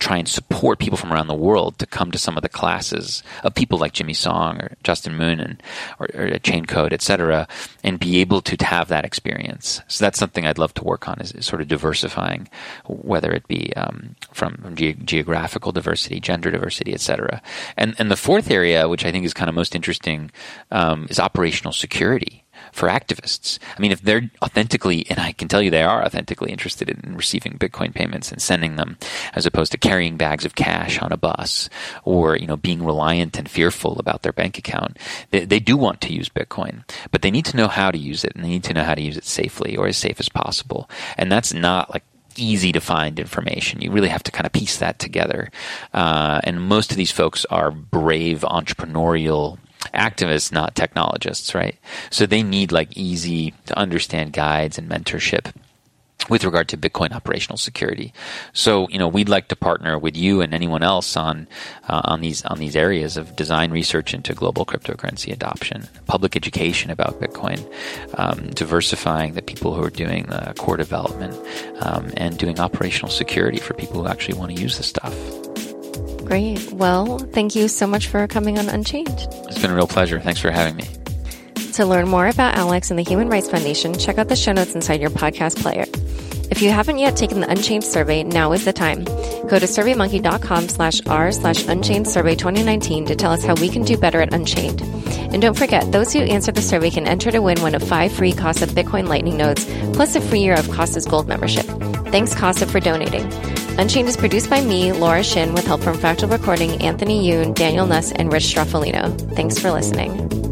try and support people from around the world to come to some of the classes of people like Jimmy Song or Justin Moon and or, or Chain Code, et cetera, and be able to have that experience. So that's something I'd love to work on, is, is sort of diversifying, whether it be um, from, from ge- geographical diversity, gender diversity, et cetera. And, and the fourth area, which I think is kind of most interesting, um, is operational security for activists. I mean, if they're authentically, and I can tell you they are authentically interested in receiving Bitcoin payments and sending them, as opposed to carrying bags of cash on a bus, or, you know, being reliant and fearful about their bank account, they, they do want to use Bitcoin, but they need to know how to use it, and they need to know how to use it safely, or as safe as possible. And that's not like easy to find information. You really have to kind of piece that together. Uh, and most of these folks are brave, entrepreneurial activists, not technologists, right? So they need like easy to understand guides and mentorship with regard to Bitcoin operational security. So, you know, we'd like to partner with you and anyone else on uh, on these on these areas of design research into global cryptocurrency adoption, public education about Bitcoin, um, diversifying the people who are doing the core development, um, and doing operational security for people who actually want to use this stuff. Great. Well, thank you so much for coming on Unchained. It's been a real pleasure. Thanks for having me. To learn more about Alex and the Human Rights Foundation, check out the show notes inside your podcast player. If you haven't yet taken the Unchained survey, now is the time. Go to surveymonkey.com slash r slash Unchained Survey 2019 to tell us how we can do better at Unchained. And don't forget, those who answer the survey can enter to win one of five free Casa Bitcoin Lightning nodes, plus a free year of Casa's Gold membership. Thanks, Casa, for donating. Unchained is produced by me, Laura Shin, with help from Fractal Recording, Anthony Yoon, Daniel Nuss, and Rich Straffolino. Thanks for listening.